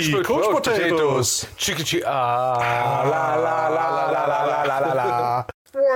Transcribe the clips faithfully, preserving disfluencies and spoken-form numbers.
Die Coach Potatoes. Chicky ah, la la la la la la la la.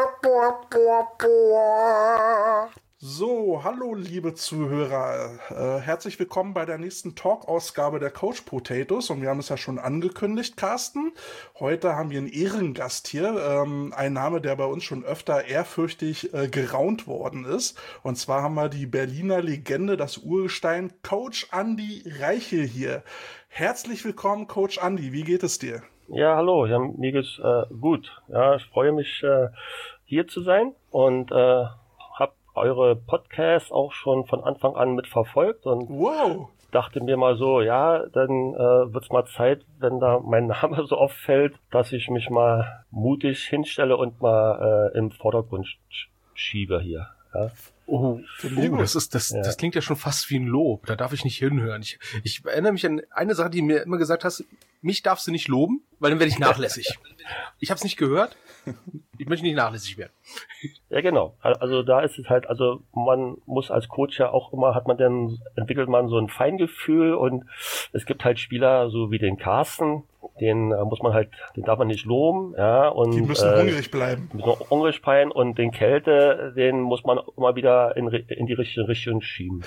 So, hallo liebe Zuhörer, äh, herzlich willkommen bei der nächsten Talk-Ausgabe der Coach Potatoes und wir haben es ja schon angekündigt, Carsten. Heute haben wir einen Ehrengast hier, ähm, ein Name, der bei uns schon öfter ehrfürchtig äh, geraunt worden ist. Und zwar haben wir die Berliner Legende, das Urgestein, Coach Andi Reichel hier. Herzlich willkommen, Coach Andi, wie geht es dir? Ja, hallo, ja, mir geht's äh, gut. Ja, ich freue mich, äh, hier zu sein und äh, eure Podcasts auch schon von Anfang an mitverfolgt und wow. dachte mir mal so, ja, dann äh, wird's mal Zeit, wenn da mein Name so oft fällt, dass ich mich mal mutig hinstelle und mal äh, im Vordergrund sch- schiebe hier. Ja. Oh, oh das ist das, ja. das klingt ja schon fast wie ein Lob. Da darf ich nicht hinhören. Ich, ich erinnere mich an eine Sache, die mir immer gesagt hast: Mich darfst du nicht loben, weil dann werde ich nachlässig. Ich habe es nicht gehört. Ich möchte nicht nachlässig werden. Ja, genau. Also da ist es halt, also man muss als Coach ja auch immer, hat man dann, entwickelt man so ein Feingefühl und es gibt halt Spieler, so wie den Carsten, den äh, muss man halt, den darf man nicht loben, ja, und die müssen äh, hungrig bleiben. Müssen hungrig bleiben und den Kälte, den muss man immer wieder in, in die richtige Richtung schieben.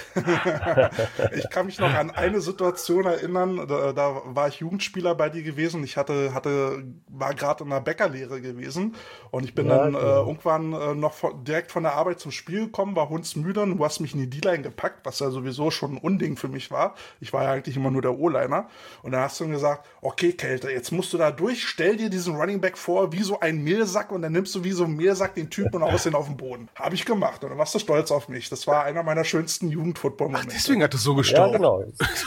Ich kann mich noch an eine Situation erinnern, da, da war ich Jugendspieler bei dir gewesen, ich hatte, hatte, war gerade in der Bäckerlehre gewesen und ich bin ja, dann äh, irgendwann äh, noch von, direkt von der Arbeit zum Spiel gekommen, war hundsmüde und du hast mich in die D-Line gepackt, was ja sowieso schon ein Unding für mich war. Ich war ja eigentlich immer nur der O-Liner und dann hast du dann gesagt, okay Kälte, jetzt musst du da durch, stell dir diesen Running Back vor wie so ein Mehlsack und dann nimmst du wie so ein Mehlsack den Typen und haust ihn auf den Boden. Habe ich gemacht und dann warst du stolz auf mich. Das war einer meiner schönsten Jugend-Football-Momente. Ach, deswegen hat es so gestaubt. Ja, genau.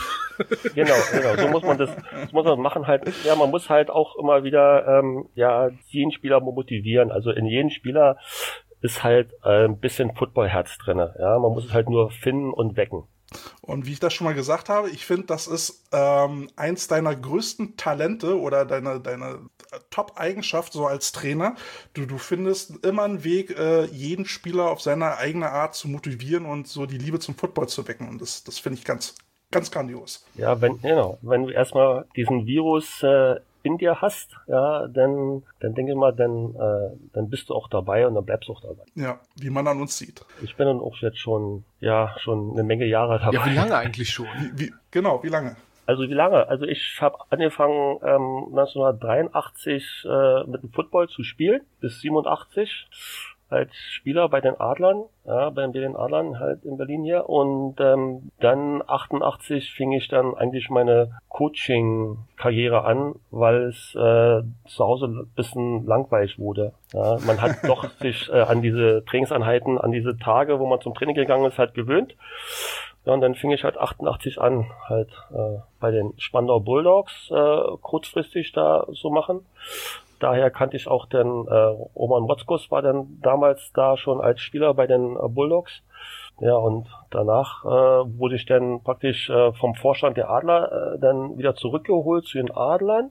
genau, genau. So muss man das, das muss man machen halt. Ja, man muss halt auch immer wieder, ähm, ja, jeden Spieler motivieren. Also in jedem Spieler ist halt äh, ein bisschen Football-Herz drinne. Ja, man muss es halt nur finden und wecken. Und wie ich das schon mal gesagt habe, ich finde, das ist ähm, eins deiner größten Talente oder deine, deine Top-Eigenschaft so als Trainer. Du, du findest immer einen Weg, äh, jeden Spieler auf seine eigene Art zu motivieren und so die Liebe zum Football zu wecken. Und das, das finde ich ganz, ganz grandios. Ja, wenn, genau, wenn du erstmal diesen Virus äh, in dir hast, ja, dann, dann denke ich mal, dann, äh, dann bist du auch dabei und dann bleibst du auch dabei. Ja, wie man an uns sieht. Ich bin dann auch jetzt schon, ja, schon eine Menge Jahre dabei. Ja, wie lange eigentlich schon? Wie, wie, genau, wie lange? Also wie lange? Also ich habe angefangen ähm, neunzehnhundertdreiundachtzig äh, mit dem Football zu spielen, bis siebenundachtzig als Spieler bei den Adlern, ja, bei den Adlern halt in Berlin hier. Und ähm, dann achtundachtzig fing ich dann eigentlich meine Coaching-Karriere an, weil es äh, zu Hause ein bisschen langweilig wurde. Ja, man hat doch sich äh, an diese Trainingseinheiten, an diese Tage, wo man zum Training gegangen ist, halt gewöhnt. Ja, und dann fing ich halt achtundachtzig an, halt äh, bei den Spandau Bulldogs äh, kurzfristig da so machen. Daher kannte ich auch den äh, Roman Motzkus, war dann damals da schon als Spieler bei den äh, Bulldogs. Ja, und danach äh, wurde ich dann praktisch äh, vom Vorstand der Adler äh, dann wieder zurückgeholt zu den Adlern,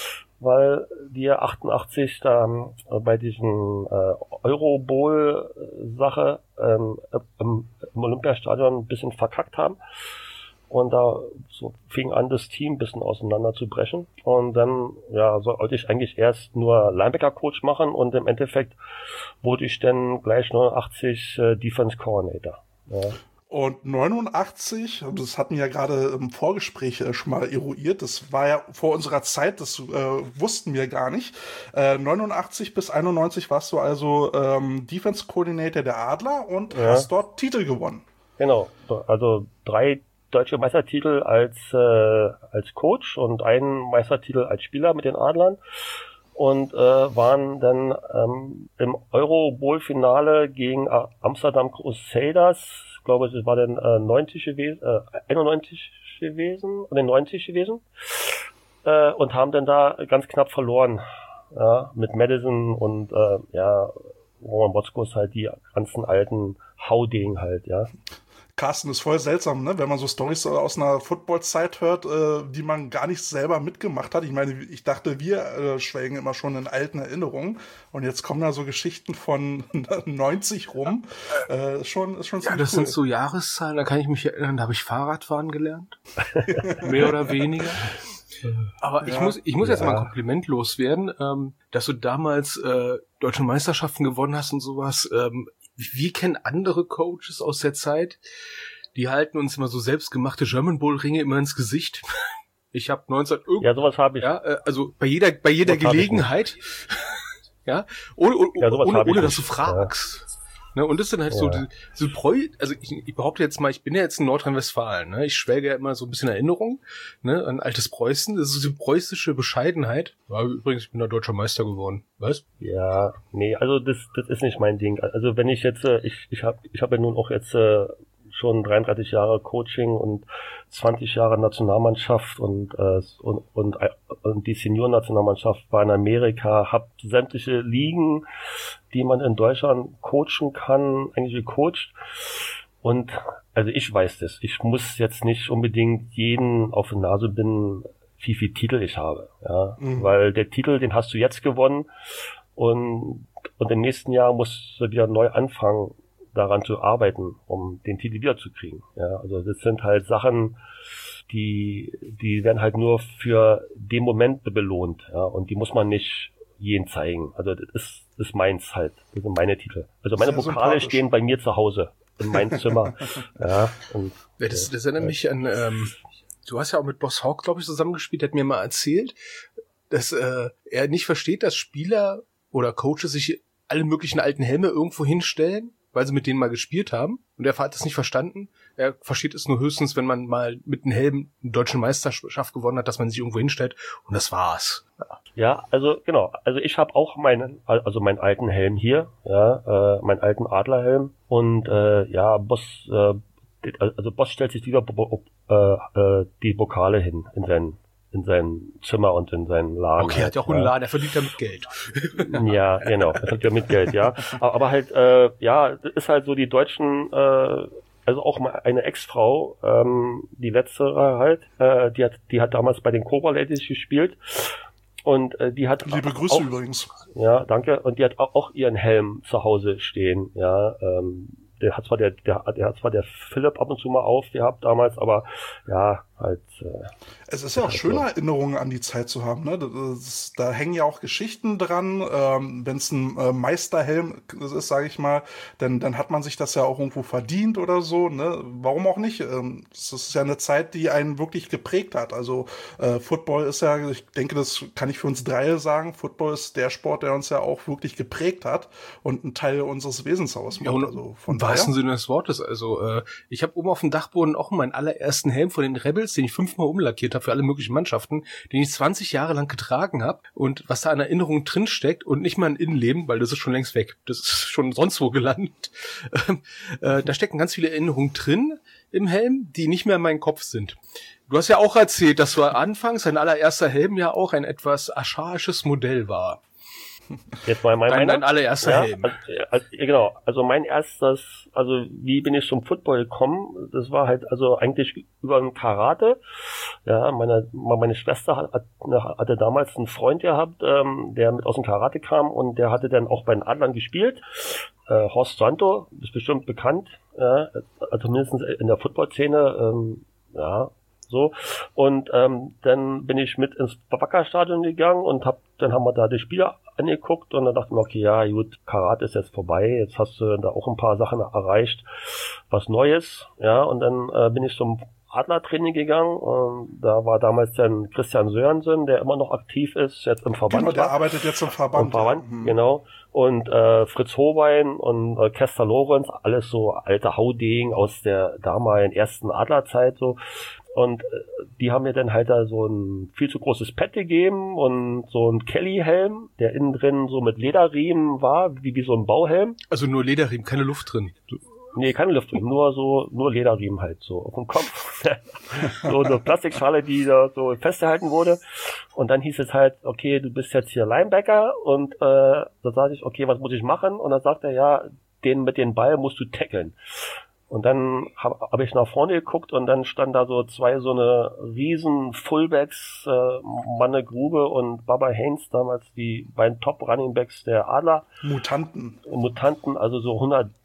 weil die achtundachtzig da äh, bei diesen äh, Euro-Bowl-Sache ähm, im, im Olympiastadion ein bisschen verkackt haben. Und da so fing an, das Team ein bisschen auseinander zu brechen. Und dann, ja, sollte ich eigentlich erst nur Linebacker-Coach machen und im Endeffekt wurde ich dann gleich neunundachtzig äh, Defense Coordinator. Ja. Und neunundachtzig, das hatten wir ja gerade im Vorgespräch äh, schon mal eruiert, das war ja vor unserer Zeit, das äh, wussten wir gar nicht. Äh, neunundachtzig bis einundneunzig warst du also ähm, Defense Coordinator der Adler und ja. hast dort Titel gewonnen. Genau, also drei deutsche Meistertitel als äh, als Coach und einen Meistertitel als Spieler mit den Adlern und äh, waren dann ähm, im Euro-Bowl-Finale gegen äh, Amsterdam Crusaders, ich glaube, es war dann äh, neunzig gewesen, äh, einundneunzig gewesen oder neunzig gewesen äh, und haben dann da ganz knapp verloren, ja, mit Madison und äh, ja, Roman Motzkus halt die ganzen alten Haudegen halt, ja. Carsten, ist voll seltsam, ne? Wenn man so Storys aus einer Football-Zeit hört, äh, die man gar nicht selber mitgemacht hat. Ich meine, ich dachte, wir äh, schwelgen immer schon in alten Erinnerungen und jetzt kommen da so Geschichten von neunzig rum. Äh, ist schon, ist schon ja, das cool. Sind so Jahreszahlen, da kann ich mich erinnern, da habe ich Fahrradfahren gelernt. Mehr oder weniger. Aber ich ja, muss, ich muss ja. jetzt mal ein Kompliment loswerden, ähm, dass du damals äh, deutsche Meisterschaften gewonnen hast und sowas. Ähm, wir kennen andere Coaches aus der Zeit, die halten uns immer so selbstgemachte German Bowl Ringe immer ins Gesicht. Ich habe neunzehn Ja, sowas habe ich. Ja, äh, also bei jeder bei jeder sowas Gelegenheit. ja, ohne ohne, ja, ohne, ohne dass du fragst. Ja. Ne, und das sind halt ja. so die, so Preu, also ich, ich behaupte jetzt mal, ich bin ja jetzt in Nordrhein-Westfalen, ne? Ich schwelge ja immer so ein bisschen Erinnerung, ne, an altes Preußen, das ist so die preußische Bescheidenheit. Ja, übrigens, ich bin da deutscher Meister geworden, weißt? Ja, nee, also das das ist nicht mein Ding. Also wenn ich jetzt, ich ich habe ich habe ja nun auch jetzt äh, schon dreiunddreißig Jahre Coaching und zwanzig Jahre Nationalmannschaft und äh, und, und und die Senior-Nationalmannschaft war in Amerika, hab sämtliche Ligen, die man in Deutschland coachen kann, eigentlich gecoacht. Und also ich weiß das. Ich muss jetzt nicht unbedingt jeden auf die Nase binden, wie viel Titel ich habe, ja, mhm. weil der Titel, den hast du jetzt gewonnen und und im nächsten Jahr musst du wieder neu anfangen, daran zu arbeiten, um den Titel wiederzukriegen. Ja, also das sind halt Sachen, die die werden halt nur für den Moment belohnt, ja, und die muss man nicht jeden zeigen. Also das ist das ist meins halt, das sind meine Titel. Also meine Pokale stehen bei mir zu Hause in meinem Zimmer. ja, und, ja, das, das erinnert äh, mich an, ähm, du hast ja auch mit Boss Hawk, glaube ich, zusammengespielt, der hat mir mal erzählt, dass äh, er nicht versteht, dass Spieler oder Coaches sich alle möglichen alten Helme irgendwo hinstellen, weil sie mit denen mal gespielt haben. Und er hat das nicht verstanden. Er versteht es nur höchstens, wenn man mal mit einem Helm eine deutsche Meisterschaft gewonnen hat, dass man sich irgendwo hinstellt. Und das war's. Ja, ja, also genau. Also ich habe auch meinen, also meinen alten Helm hier, ja, äh, meinen alten Adlerhelm. Und äh, ja, Boss, äh, also Boss stellt sich lieber äh, äh, die Pokale hin in seinen in sein Zimmer und in seinen Laden. Okay, er hat ja auch einen Laden, er verdient damit Geld. ja, genau, er verdient ja mit Geld, ja. Aber halt, äh, ja, das ist halt so die Deutschen, äh, also auch mal eine Ex-Frau, ähm, die letztere halt, äh, die hat, die hat damals bei den Cobra Ladies gespielt und äh, die hat liebe Grüße auch, übrigens. Ja, danke. Und die hat auch ihren Helm zu Hause stehen, ja. Ähm, der hat zwar der, der, der hat zwar der Philipp ab und zu mal aufgehabt damals, aber ja, halt. Äh, es ist ja auch schöne so. Erinnerungen an die Zeit zu haben, ne? Das, da hängen ja auch Geschichten dran. Ähm, wenn es ein äh, Meisterhelm ist, sage ich mal, dann dann hat man sich das ja auch irgendwo verdient oder so, ne? Warum auch nicht? Ähm, das ist ja eine Zeit, die einen wirklich geprägt hat. Also äh, Football ist ja, ich denke, das kann ich für uns drei sagen. Football ist der Sport, der uns ja auch wirklich geprägt hat und ein Teil unseres Wesens ausmacht. Ja, also von im wahrsten Sinne des Wortes. Also äh, ich habe oben auf dem Dachboden auch meinen allerersten Helm von den Rebels, den ich fünfmal umlackiert habe für alle möglichen Mannschaften, den ich zwanzig Jahre lang getragen habe und was da an Erinnerungen drinsteckt und nicht mal ein Innenleben, weil das ist schon längst weg. Das ist schon sonst wo gelandet. äh, da stecken ganz viele Erinnerungen drin im Helm, die nicht mehr in meinem Kopf sind. Du hast ja auch erzählt, dass du anfangs dein allererster Helm ja auch ein etwas archaisches Modell war. Jetzt mal mein dein, dein allererster ja, Helm. Also, also, genau, also mein erstes, also wie bin ich zum Football gekommen? Das war halt also eigentlich über ein Karate. Ja, meine meine Schwester hat, hatte damals einen Freund gehabt, ähm, der mit aus dem Karate kam und der hatte dann auch bei den Adlern gespielt. Äh, Horst Santo, ist bestimmt bekannt, ja, also mindestens in der Football-Szene, ähm, ja. So, und ähm, dann bin ich mit ins Wackerstadion gegangen und hab, dann haben wir da die Spieler angeguckt und dann dachte ich mir, okay, ja gut, Karate ist jetzt vorbei, jetzt hast du da auch ein paar Sachen erreicht, was Neues, ja, und dann äh, bin ich zum Adlertraining gegangen und da war damals dann Christian Sörensen, der immer noch aktiv ist, jetzt im Verband. Genau, der arbeitet jetzt im Verband. Im Verband, ja. Genau. Und äh, Fritz Hobein und äh, Kester Lorenz, alles so alte Haudegen aus der damaligen ersten Adlerzeit so. Und äh, die haben mir dann halt da so ein viel zu großes Pad gegeben und so ein Kelly-Helm, der innen drin so mit Lederriemen war, wie, wie so ein Bauhelm. Also nur Lederriemen, keine Luft drin. Du Nee, keine Luft drin, nur so, nur Lederriemen halt so auf dem Kopf. So eine Plastikschale, die da so festgehalten wurde. Und dann hieß es halt, okay, du bist jetzt hier Linebacker und äh, da sagte ich, okay, was muss ich machen? Und dann sagt er, ja, den mit dem Ball musst du tackeln. Und dann habe hab ich nach vorne geguckt und dann standen da so zwei so eine riesen Fullbacks, äh, Manne Grube und Baba Haynes, damals die beiden Top-Runningbacks der Adler. Mutanten. Mutanten, also so hundert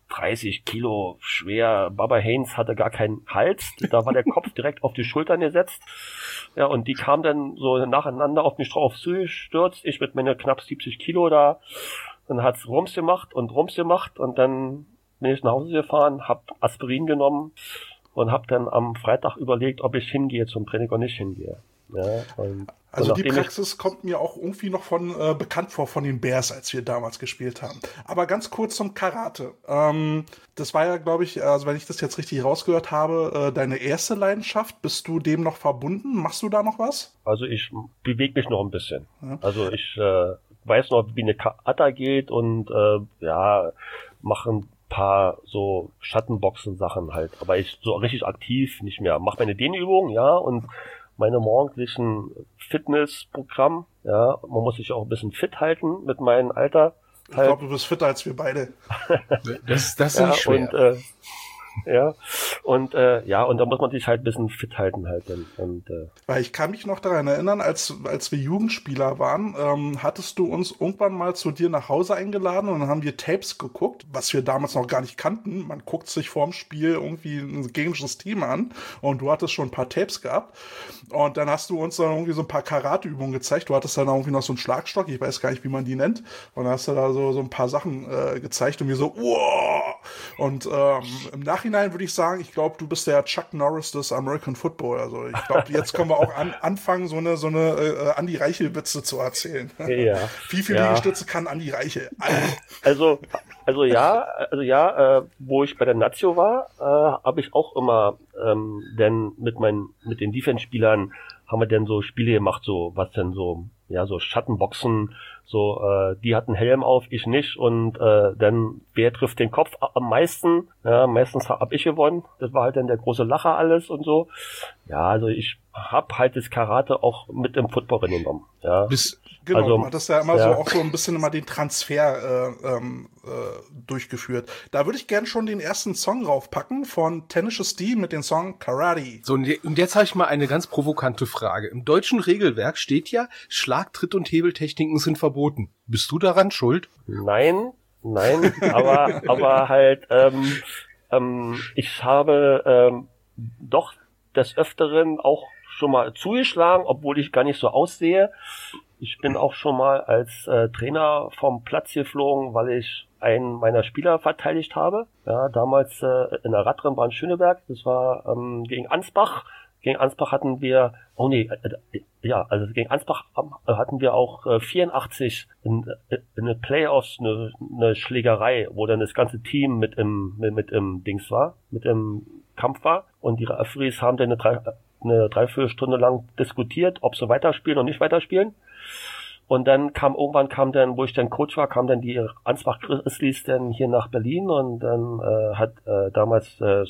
dreißig Kilo schwer. Baba Haynes hatte gar keinen Hals. Da war der Kopf direkt auf die Schultern gesetzt. Ja, und die kamen dann so nacheinander auf mich drauf zugestürzt. Ich mit meiner knapp siebzig Kilo da. Dann hat's Rums gemacht und Rums gemacht. Und dann bin ich nach Hause gefahren, hab Aspirin genommen und hab dann am Freitag überlegt, ob ich hingehe zum Training oder nicht hingehe. Ja, und also die Praxis kommt mir auch irgendwie noch von äh, bekannt vor von den Bears, als wir damals gespielt haben. Aber ganz kurz zum Karate. Ähm, das war ja, glaube ich, also wenn ich das jetzt richtig rausgehört habe, äh, deine erste Leidenschaft. Bist du dem noch verbunden? Machst du da noch was? Also ich bewege mich noch ein bisschen. Ja. Also ich äh, weiß noch, wie eine Kata geht und äh, ja, mache ein paar so Schattenboxen-Sachen halt. Aber ich so richtig aktiv nicht mehr. Mach meine Dehnübungen, ja, und meine morgendlichen Fitnessprogramm, ja, man muss sich auch ein bisschen fit halten mit meinem Alter. Ich halt. glaube, du bist fitter als wir beide. das, das ist ja, nicht schwer. Und, äh, ja, und äh, ja, und da muss man sich halt ein bisschen fit halten halt. Und, und, äh. Weil ich kann mich noch daran erinnern, als als wir Jugendspieler waren, ähm, hattest du uns irgendwann mal zu dir nach Hause eingeladen und dann haben wir Tapes geguckt, was wir damals noch gar nicht kannten. Man guckt sich vorm Spiel irgendwie ein gegnerisches Team an und du hattest schon ein paar Tapes gehabt und dann hast du uns dann irgendwie so ein paar Karateübungen gezeigt. Du hattest dann irgendwie noch so einen Schlagstock, ich weiß gar nicht, wie man die nennt, und dann hast du da so so ein paar Sachen äh, gezeigt und wir so, wow! Und ähm, im Nachhinein würde ich sagen, ich glaube, du bist der Chuck Norris des American Football. Also ich glaube, jetzt können wir auch an, anfangen, so eine so eine äh, Andi Reichel-Witze zu erzählen. Ja. Wie viele ja. Liegestütze kann Andi Reichel? Also, also ja, also ja, äh, wo ich bei der Nazio war, äh, habe ich auch immer, ähm, denn mit meinen, mit den Defense-Spielern haben wir dann so Spiele gemacht, so was denn so, ja, so Schattenboxen, so, äh, die hatten Helm auf, ich nicht, und äh, dann, wer trifft den Kopf am meisten? Ja, meistens hab ich gewonnen, das war halt dann der große Lacher alles und so. Ja, also ich hab halt das Karate auch mit im Football reingenommen. Ja. Bis, genau, also, du hattest ja immer ja. so auch so ein bisschen immer den Transfer äh, ähm, äh, durchgeführt. Da würde ich gern schon den ersten Song raufpacken von Tenacious D mit dem Song Karate. So, und jetzt habe ich mal eine ganz provokante Frage. Im deutschen Regelwerk steht ja, Schlag, Tritt und Hebeltechniken sind verboten. Bist du daran schuld? Nein, nein, aber aber halt, ähm, ähm, ich habe ähm, doch des Öfteren auch schon mal zugeschlagen, obwohl ich gar nicht so aussehe. Ich bin auch schon mal als äh, Trainer vom Platz geflogen, weil ich einen meiner Spieler verteidigt habe. Ja, damals äh, in der Radrennbahn Schöneberg. Das war ähm, gegen Ansbach. Gegen Ansbach hatten wir, oh nee, äh, ja, also gegen Ansbach äh, hatten wir auch äh, vierundachtzig in, in den Playoffs eine, eine Schlägerei, wo dann das ganze Team mit im mit, mit im Dings war, mit im Kampf war. Und die Referees haben dann eine, drei, eine Dreiviertelstunde lang diskutiert, ob sie weiterspielen oder nicht weiterspielen. Und dann kam irgendwann kam dann, wo ich dann Coach war, kam dann die Ansbach Grizzlies dann hier nach Berlin und dann äh, hat äh, damals äh,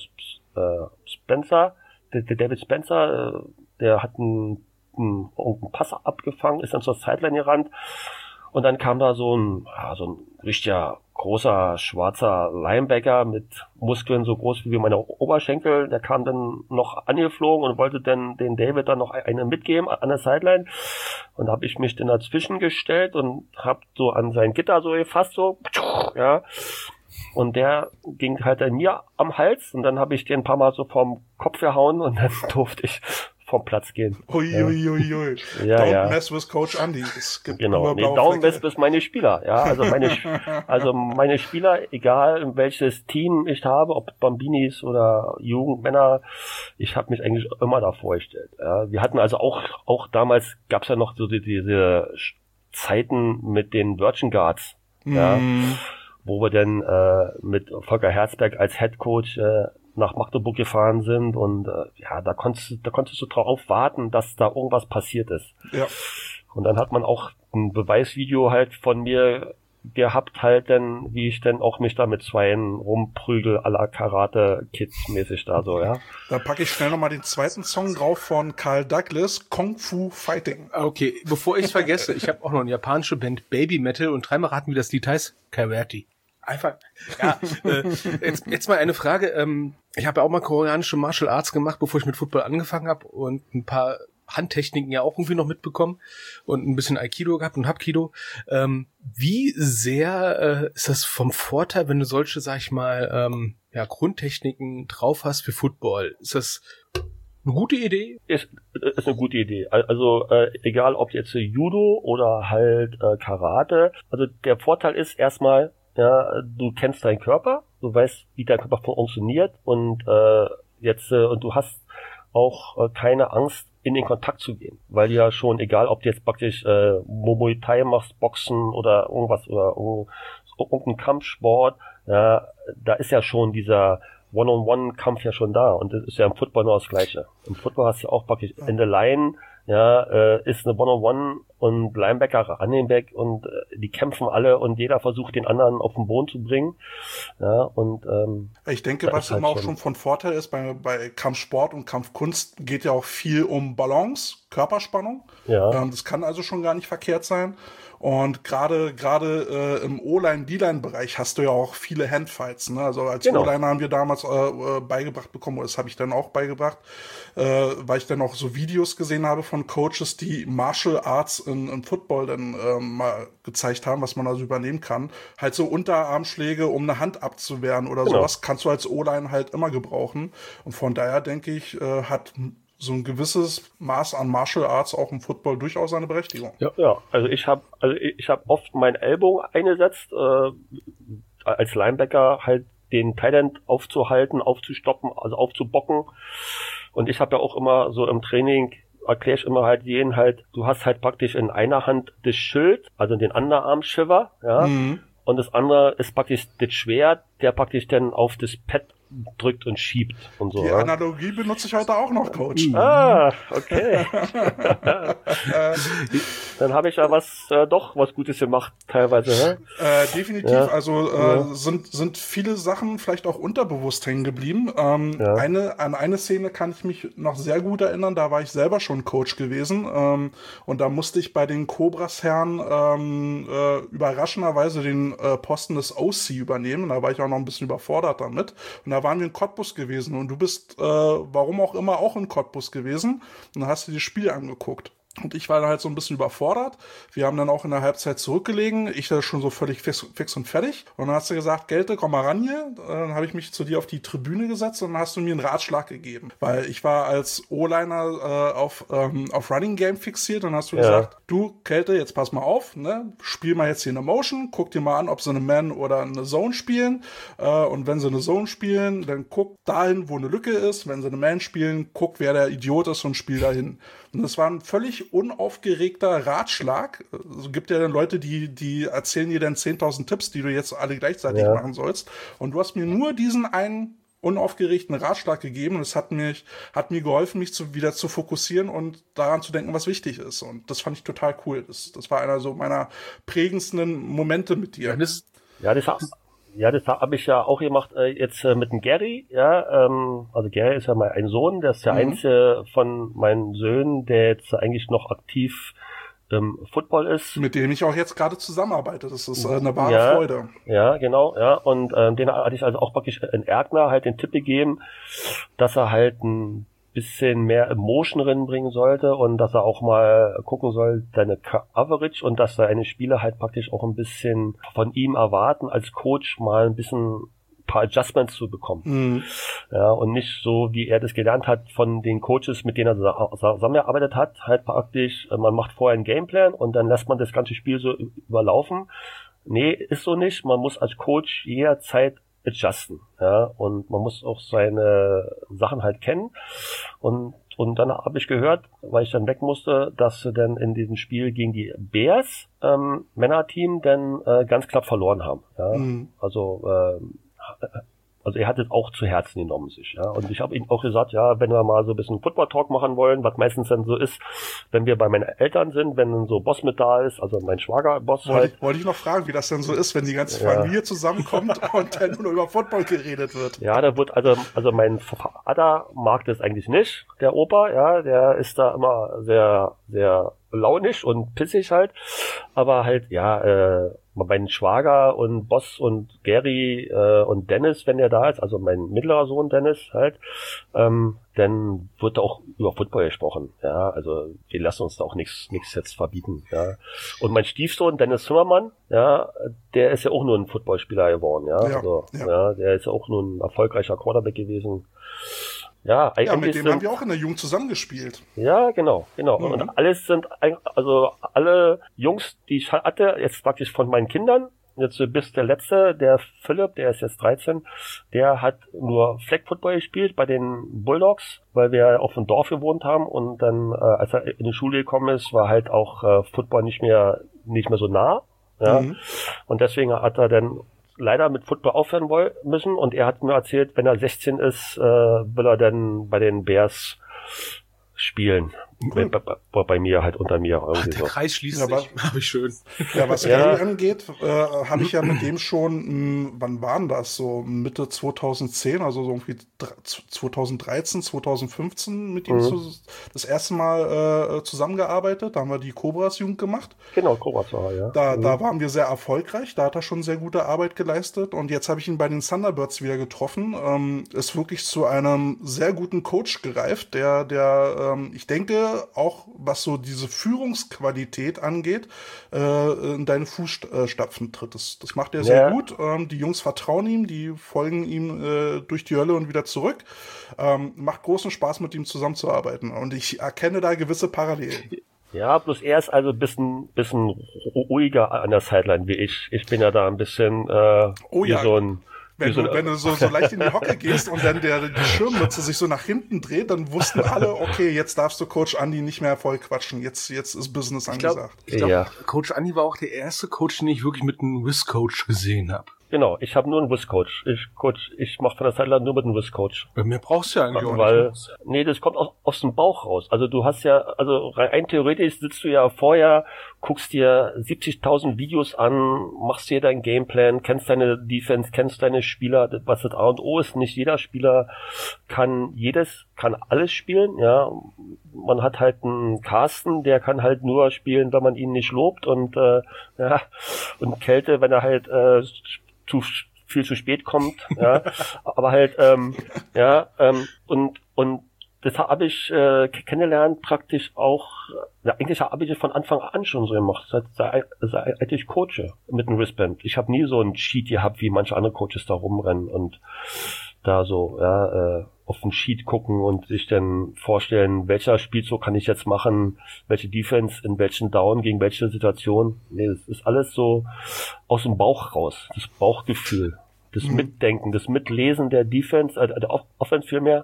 Spencer, der, der David Spencer, äh, der hat einen, einen, einen Pass abgefangen, ist dann zur Sideline gerannt und dann kam da so ein, ja, so ein richtiger großer schwarzer Linebacker mit Muskeln so groß wie meine Oberschenkel, der kam dann noch angeflogen und wollte dann den David dann noch eine mitgeben an der Sideline und da habe ich mich dann dazwischen gestellt und habe so an sein Gitter so gefasst so, ja, und der ging halt an mir am Hals und dann habe ich den ein paar Mal so vom Kopf gehauen und dann durfte ich vom Platz gehen. Uiuiuiui. Ui, ui. Ja, Don't ja. mess with Coach Andy. Es gibt genau. Nee, Don't mess with meine Spieler. Ja, also meine, also meine Spieler, egal welches Team ich habe, ob Bambinis oder Jugendmänner, ich habe mich eigentlich immer da vorgestellt. Ja, wir hatten also auch, auch damals gab's ja noch so die, diese Zeiten mit den Virgin Guards. Mm. Ja, wo wir dann äh, mit Volker Herzberg als Head Coach äh, nach Magdeburg gefahren sind und äh, ja, da konntest, da konntest du drauf warten, dass da irgendwas passiert ist. Ja. Und dann hat man auch ein Beweisvideo halt von mir gehabt, halt dann, wie ich dann auch mich da mit zweien rumprügel à la Karate-Kids mäßig da so, ja. Da packe ich schnell nochmal den zweiten Song drauf von Carl Douglas, Kung Fu Fighting. Okay, bevor ich es vergesse, ich habe auch noch eine japanische Band Baby Metal und dreimal raten, wie das Lied heißt. Karate. Einfach, ja, äh, jetzt, jetzt mal eine Frage, ähm, ich habe ja auch mal koreanische Martial Arts gemacht, bevor ich mit Football angefangen habe und ein paar Handtechniken ja auch irgendwie noch mitbekommen und ein bisschen Aikido gehabt und Hapkido. Ähm, wie sehr äh, ist das vom Vorteil, wenn du solche, sag ich mal, ähm, ja, Grundtechniken drauf hast für Football? Ist das eine gute Idee? Ist, ist eine gute Idee. Also äh, egal ob jetzt Judo oder halt äh, Karate. Also der Vorteil ist erstmal, ja, du kennst deinen Körper, du weißt, wie dein Körper funktioniert und äh, jetzt äh, und du hast auch äh, keine Angst, in den Kontakt zu gehen, weil ja schon, egal ob du jetzt praktisch äh, Muay Thai machst, Boxen oder irgendwas oder irgendein Kampfsport, ja, da ist ja schon dieser One-on-One-Kampf ja schon da und das ist ja im Football nur das Gleiche. Im Football hast du ja auch praktisch in der Line, ja, äh, ist eine One-on-One und Linebacker, Running Back und äh, die kämpfen alle und jeder versucht den anderen auf den Boden zu bringen, ja, und ähm, ich denke, was immer halt auch schon von Vorteil ist bei, bei Kampfsport und Kampfkunst, geht ja auch viel um Balance, Körperspannung. Ja. Ähm, das kann also schon gar nicht verkehrt sein. Und gerade gerade äh, im O-Line, D-Line-Bereich hast du ja auch viele Handfights. Ne? Also als genau. O-Liner haben wir damals äh, beigebracht bekommen, oder das habe ich dann auch beigebracht, äh, weil ich dann auch so Videos gesehen habe von Coaches, die Martial Arts in, in Football dann äh, mal gezeigt haben, was man also übernehmen kann. Halt so Unterarmschläge, um eine Hand abzuwehren oder genau. sowas, kannst du als O-Line halt immer gebrauchen. Und von daher denke ich, äh, hat so ein gewisses Maß an Martial Arts auch im Football durchaus eine Berechtigung. Ja, ja. Also ich habe also ich habe oft meinen Ellbogen eingesetzt, äh, als Linebacker halt den Tight End aufzuhalten, aufzustoppen, also aufzubocken. Und ich habe ja auch immer so im Training, erkläre ich immer halt jeden halt, du hast halt praktisch in einer Hand das Schild, also den Underarm-Shiver, ja, mhm. und das andere ist praktisch das Schwert, der praktisch dann auf das Pad drückt und schiebt und so. Die ja. Analogie benutze ich heute auch noch, Coach. Ah, okay. Dann habe ich ja was äh, doch was Gutes gemacht, teilweise. Ne? Äh, definitiv. Ja. Also äh, ja. sind sind viele Sachen vielleicht auch unterbewusst hängen geblieben. Ähm, ja. Eine an eine Szene kann ich mich noch sehr gut erinnern. Da war ich selber schon Coach gewesen ähm, und da musste ich bei den Cobras-Herren ähm, äh, überraschenderweise den äh, Posten des O C übernehmen. Da war ich auch noch ein bisschen überfordert damit. Und da waren wir in Cottbus gewesen und du bist, äh, warum auch immer, auch in Cottbus gewesen und dann hast du dir das Spiel angeguckt. Und ich war dann halt so ein bisschen überfordert. Wir haben dann auch in der Halbzeit zurückgelegen. Ich war schon so völlig fix, fix und fertig. Und dann hast du gesagt, Gelte, komm mal ran hier. Dann habe ich mich zu dir auf die Tribüne gesetzt und dann hast du mir einen Ratschlag gegeben. Weil ich war als O-Liner äh, auf, ähm, auf Running Game fixiert. Und dann hast du ja. gesagt, du, Kälte, jetzt pass mal auf. Ne? Spiel mal jetzt hier eine Motion. Guck dir mal an, ob sie eine Man oder eine Zone spielen. Äh, und wenn sie eine Zone spielen, dann guck dahin, wo eine Lücke ist. Wenn sie eine Man spielen, guck, wer der Idiot ist und spiel dahin. Und das war ein völlig unaufgeregter Ratschlag. Es also gibt ja dann Leute, die, die erzählen dir dann zehntausend Tipps, die du jetzt alle gleichzeitig ja. machen sollst. Und du hast mir nur diesen einen unaufgeregten Ratschlag gegeben. Und es hat mich, hat mir geholfen, mich zu, wieder zu fokussieren und daran zu denken, was wichtig ist. Und das fand ich total cool. Das, das war einer so meiner prägendsten Momente mit dir. Ja, das, ja, das war Ja, das habe ich ja auch gemacht äh, jetzt äh, mit dem Gary, ja, ähm, also Gary ist ja mein ein Sohn, der ist der mhm. einzige von meinen Söhnen, der jetzt eigentlich noch aktiv im Football ist. Mit dem ich auch jetzt gerade zusammenarbeite, das ist äh, eine wahre ja, Freude. Ja, genau, ja, und ähm, den hatte ich also auch praktisch in Erkner halt den Tipp gegeben, dass er halt ein bisschen mehr Emotion reinbringen sollte und dass er auch mal gucken soll, seine Coverage und dass seine Spieler halt praktisch auch ein bisschen von ihm erwarten, als Coach mal ein bisschen ein paar Adjustments zu bekommen. Mhm. Ja, und nicht so, wie er das gelernt hat von den Coaches, mit denen er zusammengearbeitet hat, halt praktisch, man macht vorher einen Gameplan und dann lässt man das ganze Spiel so überlaufen. Nee, ist so nicht. Man muss als Coach jederzeit adjusten, ja, und man muss auch seine Sachen halt kennen und und dann habe ich gehört, weil ich dann weg musste, dass sie dann in diesem Spiel gegen die Bears ähm, Männerteam dann äh, ganz knapp verloren haben, ja, mhm. also äh, also er hat es auch zu Herzen genommen sich, ja, und ich habe ihm auch gesagt, ja, wenn wir mal so ein bisschen Football-Talk machen wollen, was meistens dann so ist, wenn wir bei meinen Eltern sind, wenn dann so Boss mit da ist, also mein Schwager-Boss wollte halt. Ich, wollte ich noch fragen, wie das denn so ist, wenn die ganze Familie ja. zusammenkommt und dann nur über Football geredet wird. Ja, da wird, also, also mein Vater mag das eigentlich nicht, der Opa, ja, der ist da immer sehr, sehr launisch und pissig halt, aber halt, ja, äh, mein Schwager und Boss und Gary äh, und Dennis, wenn der da ist, also mein mittlerer Sohn Dennis halt, ähm, dann wird auch über Football gesprochen. Ja, also wir lassen uns da auch nichts nichts jetzt verbieten. Ja, und mein Stiefsohn Dennis Zimmermann, ja, der ist ja auch nur ein Footballspieler geworden. Ja, ja, also, ja. ja, der ist ja auch nur ein erfolgreicher Quarterback gewesen. Ja, ja, mit dem sind, haben wir auch in der Jugend zusammengespielt. Ja, genau, genau. Mhm. Und alles sind, also alle Jungs, die ich hatte, jetzt praktisch von meinen Kindern, jetzt bis der letzte, der Philipp, der ist jetzt dreizehn, der hat nur Flag Football gespielt bei den Bulldogs, weil wir auf dem Dorf gewohnt haben und dann, äh, als er in die Schule gekommen ist, war halt auch äh, Football nicht mehr, nicht mehr so nah, ja. Mhm. Und deswegen hat er dann leider mit Football aufhören wollen müssen und er hat mir erzählt, wenn er sechzehn ist, äh, will er dann bei den Bears spielen. Cool. Bei, bei, bei mir halt unter mir. Irgendwie Ach, der so. Kreis schließt ja, sich. Hab ich schön. Ja, was Gary ja. angeht, äh, habe ich ja mit dem schon, mh, wann waren das? So Mitte zweitausendzehn, also so irgendwie zweitausenddreizehn, zweitausendfünfzehn mit ihm mhm. zu, das erste Mal äh, zusammengearbeitet. Da haben wir die Cobras Jugend gemacht. Genau, Cobras war ja. Da, mhm. da waren wir sehr erfolgreich. Da hat er schon sehr gute Arbeit geleistet. Und jetzt habe ich ihn bei den Thunderbirds wieder getroffen. Ähm, ist wirklich zu einem sehr guten Coach gereift, der, der, ähm, ich denke, auch was so diese Führungsqualität angeht, äh, in deine Fußstapfen tritt. Das, das macht er sehr ja. gut. Ähm, die Jungs vertrauen ihm, die folgen ihm äh, durch die Hölle und wieder zurück. Ähm, macht großen Spaß, mit ihm zusammenzuarbeiten. Und ich erkenne da gewisse Parallelen. Ja, bloß er ist also ein bisschen, bisschen ruhiger an der Sideline wie ich. Ich bin ja da ein bisschen äh, oh, wie ja. so ein Wenn du, wenn du so, so leicht in die Hocke gehst und dann der, die Schirmmütze sich so nach hinten dreht, dann wussten alle, okay, jetzt darfst du Coach Andi nicht mehr voll quatschen. Jetzt, jetzt ist Business angesagt. Ich glaube, glaub, ja. Coach Andi war auch der erste Coach, den ich wirklich mit einem Whiz-Coach gesehen habe. Genau, ich habe nur einen Whiz-Coach. Ich Coach, ich mache von der Sideline nur mit einem Whiz-Coach. Mehr brauchst du ja eigentlich auch weil, nicht. Nee, das kommt aus, aus dem Bauch raus. Also du hast ja, also rein theoretisch sitzt du ja vorher, guckst dir siebzigtausend Videos an, machst dir deinen Gameplan, kennst deine Defense, kennst deine Spieler, was das A und O ist. Nicht jeder Spieler kann jedes, kann alles spielen, ja. Man hat halt einen Carsten, der kann halt nur spielen, wenn man ihn nicht lobt und, äh, ja, und Kälte, wenn er halt, äh, zu viel zu spät kommt, ja, aber halt, ähm, ja, ähm, und, und das habe ich äh, kennengelernt praktisch auch, ja, eigentlich habe ich es von Anfang an schon so gemacht, seit, seit, seit ich coache mit einem Wristband. Ich habe nie so einen Sheet gehabt, wie manche andere Coaches da rumrennen und da so, ja, äh, auf den Sheet gucken und sich dann vorstellen, welcher Spielzug kann ich jetzt machen, welche Defense in welchen Down gegen welche Situation. Nee, das ist alles so aus dem Bauch raus, das Bauchgefühl, das mhm. Mitdenken, das Mitlesen der Defense, äh, der Offense vielmehr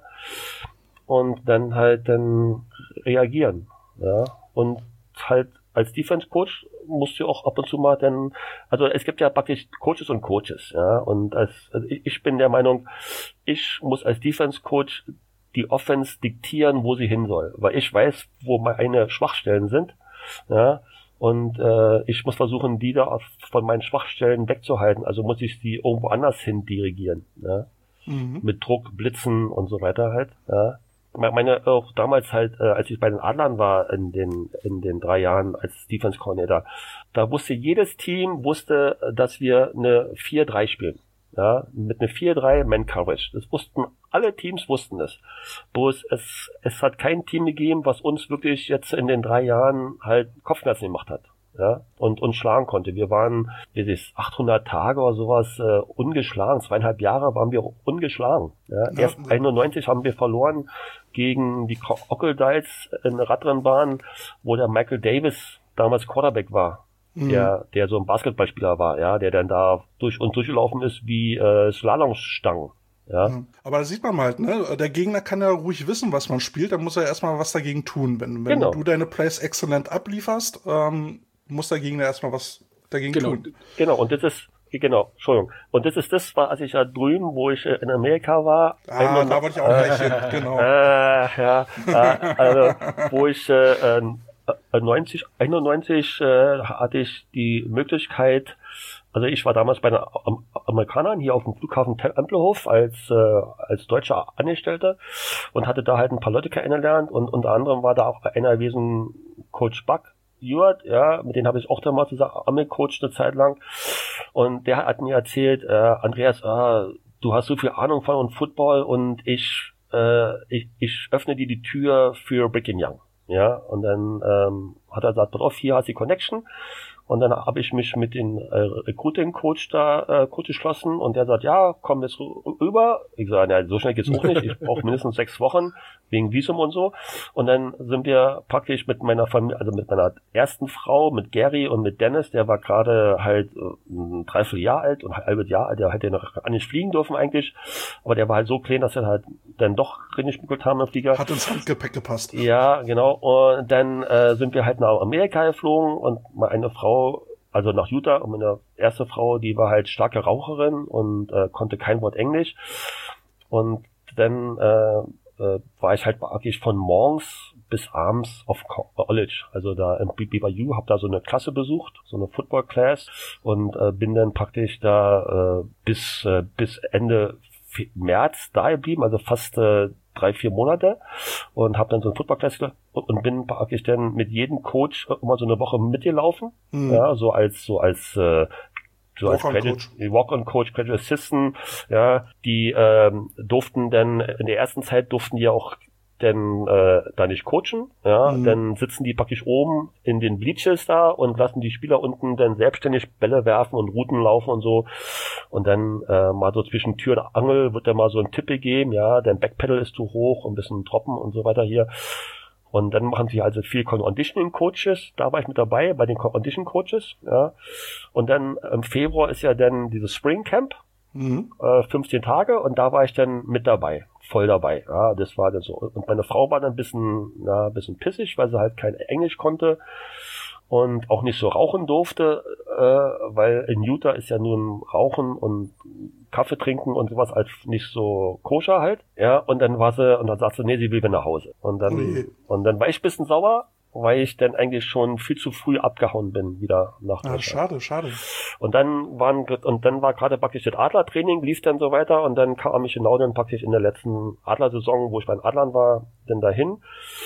und dann halt dann reagieren, ja, und halt als Defense-Coach musst du auch ab und zu mal dann, also es gibt ja praktisch Coaches und Coaches, ja, und als, also ich bin der Meinung, ich muss als Defense-Coach die Offense diktieren, wo sie hin soll, weil ich weiß, wo meine Schwachstellen sind, ja, und äh, ich muss versuchen, die da von meinen Schwachstellen wegzuhalten, also muss ich sie irgendwo anders hin dirigieren, ja, mhm. mit Druck, Blitzen und so weiter halt, ja. Meine, auch damals halt, äh, als ich bei den Adlern war, in den, in den drei Jahren als Defense Coordinator, da wusste jedes Team, wusste, dass wir eine vier drei spielen. Ja, mit einer vier drei Man-Coverage. Das wussten, alle Teams wussten es. Bloß es, es hat kein Team gegeben, was uns wirklich jetzt in den drei Jahren halt Kopfschmerzen gemacht hat. Ja, und uns schlagen konnte. Wir waren, wie ist achthundert Tage oder sowas, äh, ungeschlagen. Zweieinhalb Jahre waren wir ungeschlagen. Ja, ja. Erst einundneunzig haben wir verloren gegen die Crocodiles in der Radrennbahn, wo der Michael Davis damals Quarterback war. Mhm. Der, der so ein Basketballspieler war, ja, der dann da durch uns durchgelaufen ist wie, äh, Slalomstangen. Ja. Ja. Aber da sieht man halt, ne, der Gegner kann ja ruhig wissen, was man spielt, dann muss er erstmal was dagegen tun. Wenn, wenn genau. du deine Plays exzellent ablieferst, ähm, muss der Gegner erstmal was dagegen genau. tun. Genau, und das ist, genau, Entschuldigung. Und das ist das, war, als ich ja drüben, wo ich in Amerika war. Ah, da wollte ich auch gleich hin, genau. Äh, ja, äh, also, wo ich, äh, neunzig, einundneunzig, äh, hatte ich die Möglichkeit, also ich war damals bei den Amerikanern hier auf dem Flughafen Tempelhof als, äh, als deutscher Angestellter und hatte da halt ein paar Leute kennengelernt und unter anderem war da auch einer gewesen, Coach Buck. Ewart, ja, mit denen habe ich auch dann mal zusammen gecoacht eine Zeit lang. Und der hat mir erzählt, äh, Andreas, äh, du hast so viel Ahnung von Football und ich, äh, ich, ich öffne dir die Tür für Brigham Young. Ja, und dann ähm, hat er gesagt, pass auf, hier hast du die Connection. Und dann habe ich mich mit dem äh, Recruiting-Coach da äh, kurz geschlossen und der sagt, ja, komm jetzt rüber. Ich sage, ja, so schnell geht's auch nicht. Ich brauche mindestens sechs Wochen wegen Visum und so. Und dann sind wir praktisch mit meiner Familie, also mit meiner ersten Frau, mit Gary und mit Dennis, der war gerade halt äh, ein Dreivierteljahr alt und ein halbes Jahr alt, der hätte noch gar nicht fliegen dürfen eigentlich. Aber der war halt so klein, dass er halt dann doch reingeschmuggelt haben im Flieger. Hat ins Handgepäck gepasst. Ja, genau. Und dann äh, sind wir halt nach Amerika geflogen und meine Frau, also nach Utah, und meine erste Frau, die war halt starke Raucherin und äh, konnte kein Wort Englisch. Und dann äh, äh, war ich halt wirklich von morgens bis abends auf College, also da im B Y U, habe da so eine Klasse besucht, so eine Football Class, und äh, bin dann praktisch da äh, bis äh, bis Ende März da geblieben, also fast äh, drei, vier Monate, und habe dann so ein Football-Class und bin praktisch dann mit jedem Coach immer so eine Woche mitgelaufen, mhm. ja, so als so als äh, so als Credit, Walk-on-Coach, Credit Assistant, ja, die ähm, durften dann in der ersten Zeit durften die auch denn äh, da nicht coachen, ja, mhm. dann sitzen die praktisch oben in den Bleachers da und lassen die Spieler unten dann selbstständig Bälle werfen und Routen laufen und so, und dann äh, mal so zwischen Tür und Angel wird dann mal so ein Tipp gegeben, ja, dein Backpedal ist zu hoch, ein bisschen Droppen und so weiter hier, und dann machen sie also viel Conditioning Coaches, da war ich mit dabei bei den Condition Coaches, ja, und dann im Februar ist ja dann dieses Spring Camp, mhm. äh, fünfzehn Tage, und da war ich dann mit dabei. Voll dabei, ja, das war dann so. Und meine Frau war dann ein bisschen, na, ein bisschen pissig, weil sie halt kein Englisch konnte und auch nicht so rauchen durfte, äh, weil in Utah ist ja nun Rauchen und Kaffee trinken und sowas als nicht so koscher halt, ja, und dann war sie, und dann sagt sie, nee, sie will wieder nach Hause. Und dann, okay. und dann war ich ein bisschen sauer, weil ich dann eigentlich schon viel zu früh abgehauen bin, wieder nach Deutschland. Ja, schade, schade. Und dann waren, und dann war gerade praktisch das Adlertraining, lief dann so weiter, und dann kam ich genau dann praktisch in der letzten Adlersaison, wo ich bei den Adlern war, dann dahin.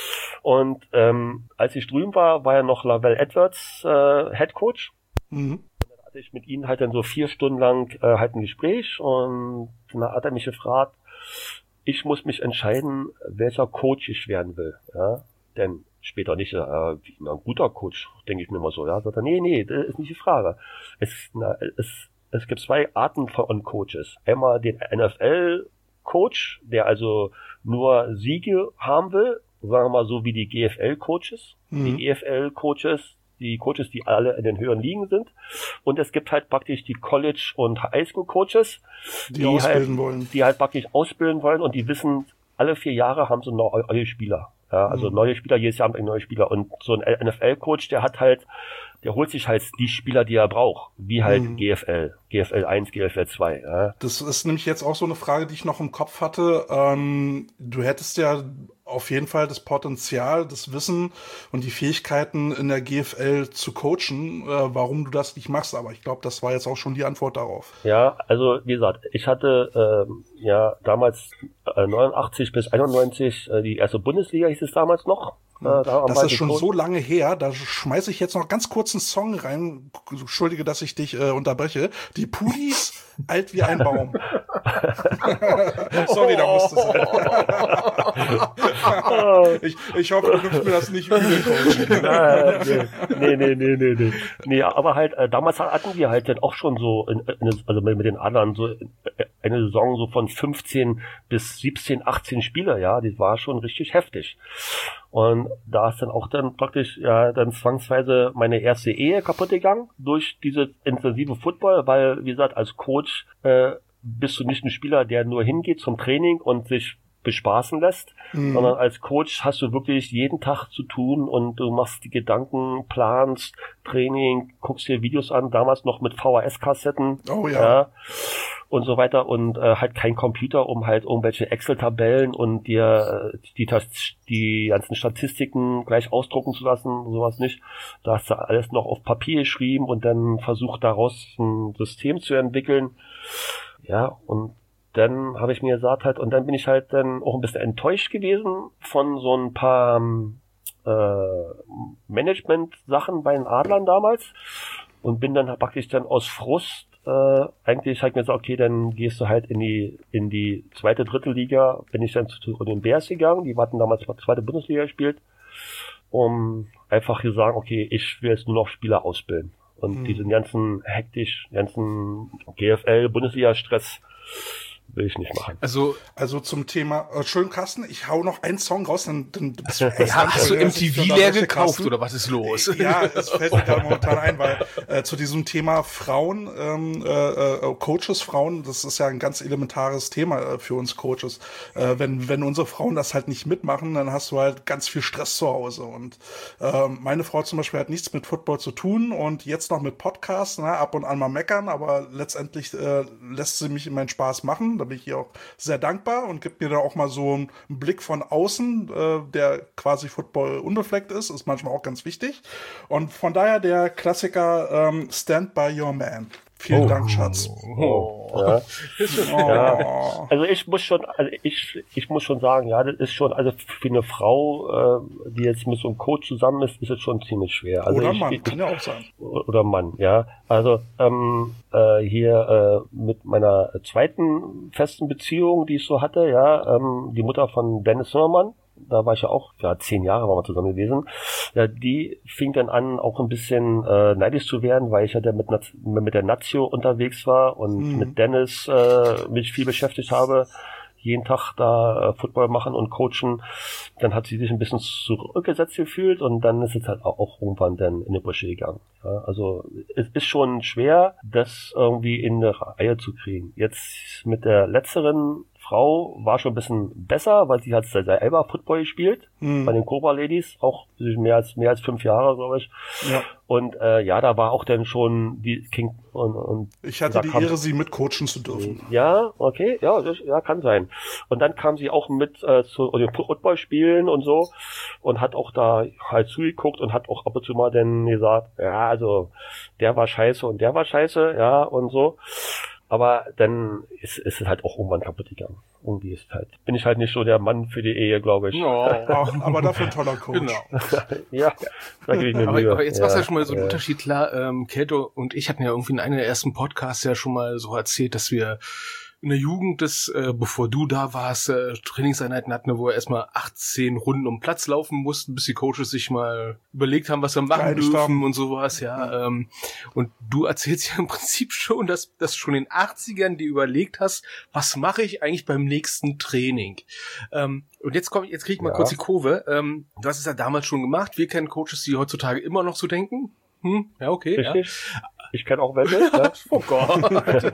Und ähm, als ich drüben war, war ja noch Lavelle Edwards äh, Head Coach. Mhm. Und dann hatte ich mit ihnen halt dann so vier Stunden lang äh, halt ein Gespräch, und dann hat er mich gefragt, ich muss mich entscheiden, welcher Coach ich werden will, ja, denn später nicht, äh, wie ein guter Coach, denke ich mir mal so, ja, sagt er, nee, nee, das ist nicht die Frage. Es, na, es, es gibt zwei Arten von Coaches. Einmal den N F L-Coach, der also nur Siege haben will, sagen wir mal so wie die G F L-Coaches, mhm. die E F L-Coaches, die Coaches, die alle in den höheren Ligen sind. Und es gibt halt praktisch die College- und Highschool-Coaches, die, die ausbilden halt, wollen. Die halt praktisch ausbilden wollen, und die wissen, alle vier Jahre haben sie neue Spieler. Ja, also mhm. neue Spieler, jedes Jahr haben ein neue Spieler. Und so ein N F L-Coach, der hat halt, der holt sich halt die Spieler, die er braucht. Wie halt mhm. G F L. G F L eins, G F L zwei. Ja. Das ist nämlich jetzt auch so eine Frage, die ich noch im Kopf hatte. Ähm, du hättest ja auf jeden Fall das Potenzial, das Wissen und die Fähigkeiten in der G F L zu coachen, äh, warum du das nicht machst. Aber ich glaube, das war jetzt auch schon die Antwort darauf. Ja, also wie gesagt, ich hatte ähm, ja damals äh, neunundachtzig bis einundneunzig äh, die erste Bundesliga, hieß es damals noch. Äh, da das ist schon Coach. So lange her, da schmeiße ich jetzt noch ganz kurz einen Song rein. Entschuldige, dass ich dich äh, unterbreche. Die Pudis, alt wie ein Baum. Sorry, da musste es. ich, ich hoffe, du nimmst mir das nicht übel, Coach. nee, nee, nee, nee, nee. Nee, aber halt, äh, damals hatten wir halt dann auch schon so, in, in, also mit den Adlern, so eine Saison so von fünfzehn bis siebzehn, achtzehn Spieler, ja, die war schon richtig heftig. Und da ist dann auch dann praktisch, ja, dann zwangsweise meine erste Ehe kaputt gegangen durch diese intensive Football, weil, wie gesagt, als Coach äh, bist du nicht ein Spieler, der nur hingeht zum Training und sich bespaßen lässt, mhm. sondern als Coach hast du wirklich jeden Tag zu tun, und du machst die Gedanken, planst Training, guckst dir Videos an, damals noch mit V H S-Kassetten, oh, ja. ja, und so weiter, und äh, halt kein Computer, um halt irgendwelche Excel-Tabellen und dir äh, die, die ganzen Statistiken gleich ausdrucken zu lassen, sowas nicht. Da hast du alles noch auf Papier geschrieben und dann versucht daraus ein System zu entwickeln. Ja, und dann habe ich mir gesagt halt, und dann bin ich halt dann auch ein bisschen enttäuscht gewesen von so ein paar äh, Management-Sachen bei den Adlern damals und bin dann praktisch dann aus Frust äh, eigentlich halt mir gesagt, okay, dann gehst du halt in die in die zweite, dritte Liga. Bin ich dann zu, zu den Bears gegangen, die hatten damals zweite Bundesliga gespielt, um einfach zu sagen, okay, ich will jetzt nur noch Spieler ausbilden. Und hm. diesen ganzen hektisch, ganzen G F L, Bundesliga-Stress will ich nicht machen. Also, also zum Thema, äh, schön Carsten, ich hau noch einen Song raus, dann, dann bist du ja, hast du M T V leer gekauft oder was ist los? Ja, es fällt mir gerade momentan ein, weil äh, zu diesem Thema Frauen, ähm, äh, Coaches, Frauen, das ist ja ein ganz elementares Thema äh, für uns Coaches. Äh, wenn wenn unsere Frauen das halt nicht mitmachen, dann hast du halt ganz viel Stress zu Hause. Und äh, meine Frau zum Beispiel hat nichts mit Football zu tun und jetzt noch mit Podcasts, ne, ab und an mal meckern, aber letztendlich äh, lässt sie mich in meinen Spaß machen. Da bin ich ihr auch sehr dankbar und gibt mir da auch mal so einen Blick von außen, äh, der quasi Football unbefleckt ist, ist manchmal auch ganz wichtig. Und von daher der Klassiker ähm, Stand by Your Man. Vielen oh. Dank, Schatz. Oh. Ja. Oh. Ja. Also ich muss schon, also ich, ich muss schon sagen, ja, das ist schon, also für eine Frau, äh, die jetzt mit so einem Coach zusammen ist, ist es schon ziemlich schwer. Also oder ich, Mann, ich, kann ja auch sein. Oder Mann, ja. Also ähm, äh, hier äh, mit meiner zweiten festen Beziehung, die ich so hatte, ja, ähm, die Mutter von Dennis Zimmermann, da war ich ja auch, ja, zehn Jahre waren wir zusammen gewesen. Ja, die fing dann an, auch ein bisschen äh, neidisch zu werden, weil ich ja der mit, mit der Nazio unterwegs war und mhm. mit Dennis äh, mich viel beschäftigt habe, jeden Tag da äh, Football machen und coachen. Dann hat sie sich ein bisschen zurückgesetzt gefühlt und dann ist es halt auch, auch irgendwann dann in die Brüche gegangen. Ja, also es ist schon schwer, das irgendwie in eine Reihe zu kriegen. Jetzt mit der letzteren Frau war schon ein bisschen besser, weil sie hat selber Football gespielt, hm. bei den Cobra Ladies, auch mehr als mehr als fünf Jahre, glaube ich. Ja. Und äh, ja, da war auch dann schon die King und, und ich hatte die Ehre, sie mit coachen zu dürfen. Ja, okay, ja, das, ja, kann sein. Und dann kam sie auch mit äh, zu den Football spielen und so und hat auch da halt zugeguckt und hat auch ab und zu mal dann gesagt, ja, also der war scheiße und der war scheiße, ja, und so. Aber dann ist, ist es halt auch irgendwann kaputt gegangen. Irgendwie ist halt, bin ich halt nicht so der Mann für die Ehe, glaube ich. Ja, aber dafür ein toller Coach. Genau. Ja, da gebe ich mir Mühe. Aber, aber jetzt ja, war es ja schon mal so ein ja. Unterschied, klar. Ähm, Kelto und ich hatten ja irgendwie in einem der ersten Podcasts ja schon mal so erzählt, dass wir in der Jugend des, äh, bevor du da warst, äh, Trainingseinheiten hatten, wo wir erstmal achtzehn Runden um Platz laufen mussten, bis die Coaches sich mal überlegt haben, was wir machen dürfen Stamm. Und sowas, ja. Ähm, und du erzählst ja im Prinzip schon, dass, dass schon in den achtzigern dir überlegt hast, was mache ich eigentlich beim nächsten Training? Ähm, und jetzt komm, jetzt krieg ich mal ja. kurz die Kurve. Ähm, du hast es ja damals schon gemacht. Wir kennen Coaches, die heutzutage immer noch so denken. Hm, ja, okay. Richtig. Ja. Ich kenne auch welche. Ne? Oh Gott.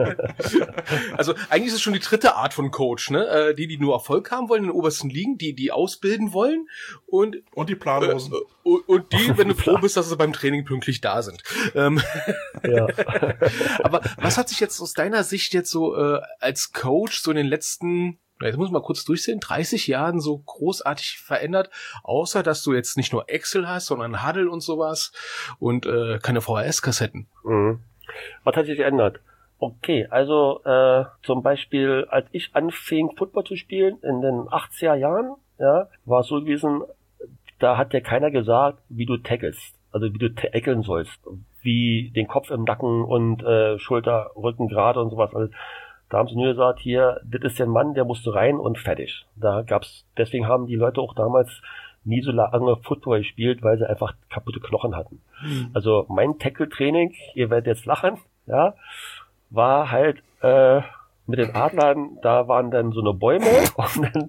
Also eigentlich ist es schon die dritte Art von Coach, ne? Äh, die, die nur Erfolg haben wollen in den obersten Ligen, die, die ausbilden wollen und und die Planlosen. Äh, und, und die, wenn du froh bist, dass sie beim Training pünktlich da sind. Ähm, ja. Aber was hat sich jetzt aus deiner Sicht jetzt so äh, als Coach so in den letzten, jetzt muss man kurz durchsehen, dreißig Jahren so großartig verändert, außer dass du jetzt nicht nur Excel hast, sondern Huddle und sowas und äh, keine V H S-Kassetten. Mhm. Was hat sich geändert? Okay, also äh, zum Beispiel, als ich anfing, Football zu spielen in den achtziger Jahren, ja, war es so gewesen, da hat dir keiner gesagt, wie du tackelst, also wie du tackeln sollst, wie den Kopf im Nacken und äh, Schulter, Rücken gerade und sowas. Also, da haben sie nur gesagt, hier, das ist der Mann, der musste rein und fertig. Da gab's, deswegen haben die Leute auch damals nie so lange Football gespielt, weil sie einfach kaputte Knochen hatten. Mhm. Also mein Tackle-Training, ihr werdet jetzt lachen, ja, war halt äh, mit den Adlern, da waren dann so eine Bäume und dann,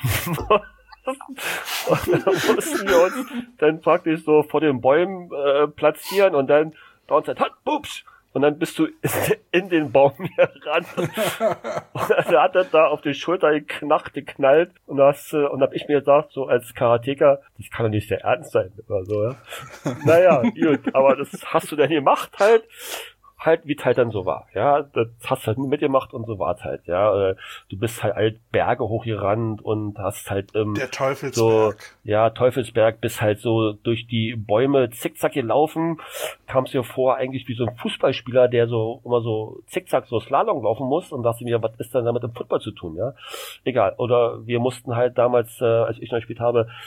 und dann mussten wir uns dann praktisch so vor den Bäumen äh, platzieren und dann Downside, hat, bups! Und dann bist du in den Baum gerannt. Und dann hat er da auf die Schulter geknackt, geknallt. Und da hast, und hab ich mir gesagt, so als Karateka, das kann doch nicht sehr ernst sein, oder so, ja. Naja, gut, aber das hast du dann gemacht halt. Halt, wie es halt dann so war, ja, das hast du halt mitgemacht und so war es halt, ja, du bist halt, halt Berge hochgerannt und hast halt ähm, der Teufelsberg, so, ja, Teufelsberg, bist halt so durch die Bäume zickzack gelaufen, kamst dir vor eigentlich wie so ein Fußballspieler, der so immer so zickzack so Slalom laufen muss und dachte mir, was ist denn damit im Football zu tun, ja, egal, oder wir mussten halt damals, äh, als ich noch gespielt habe,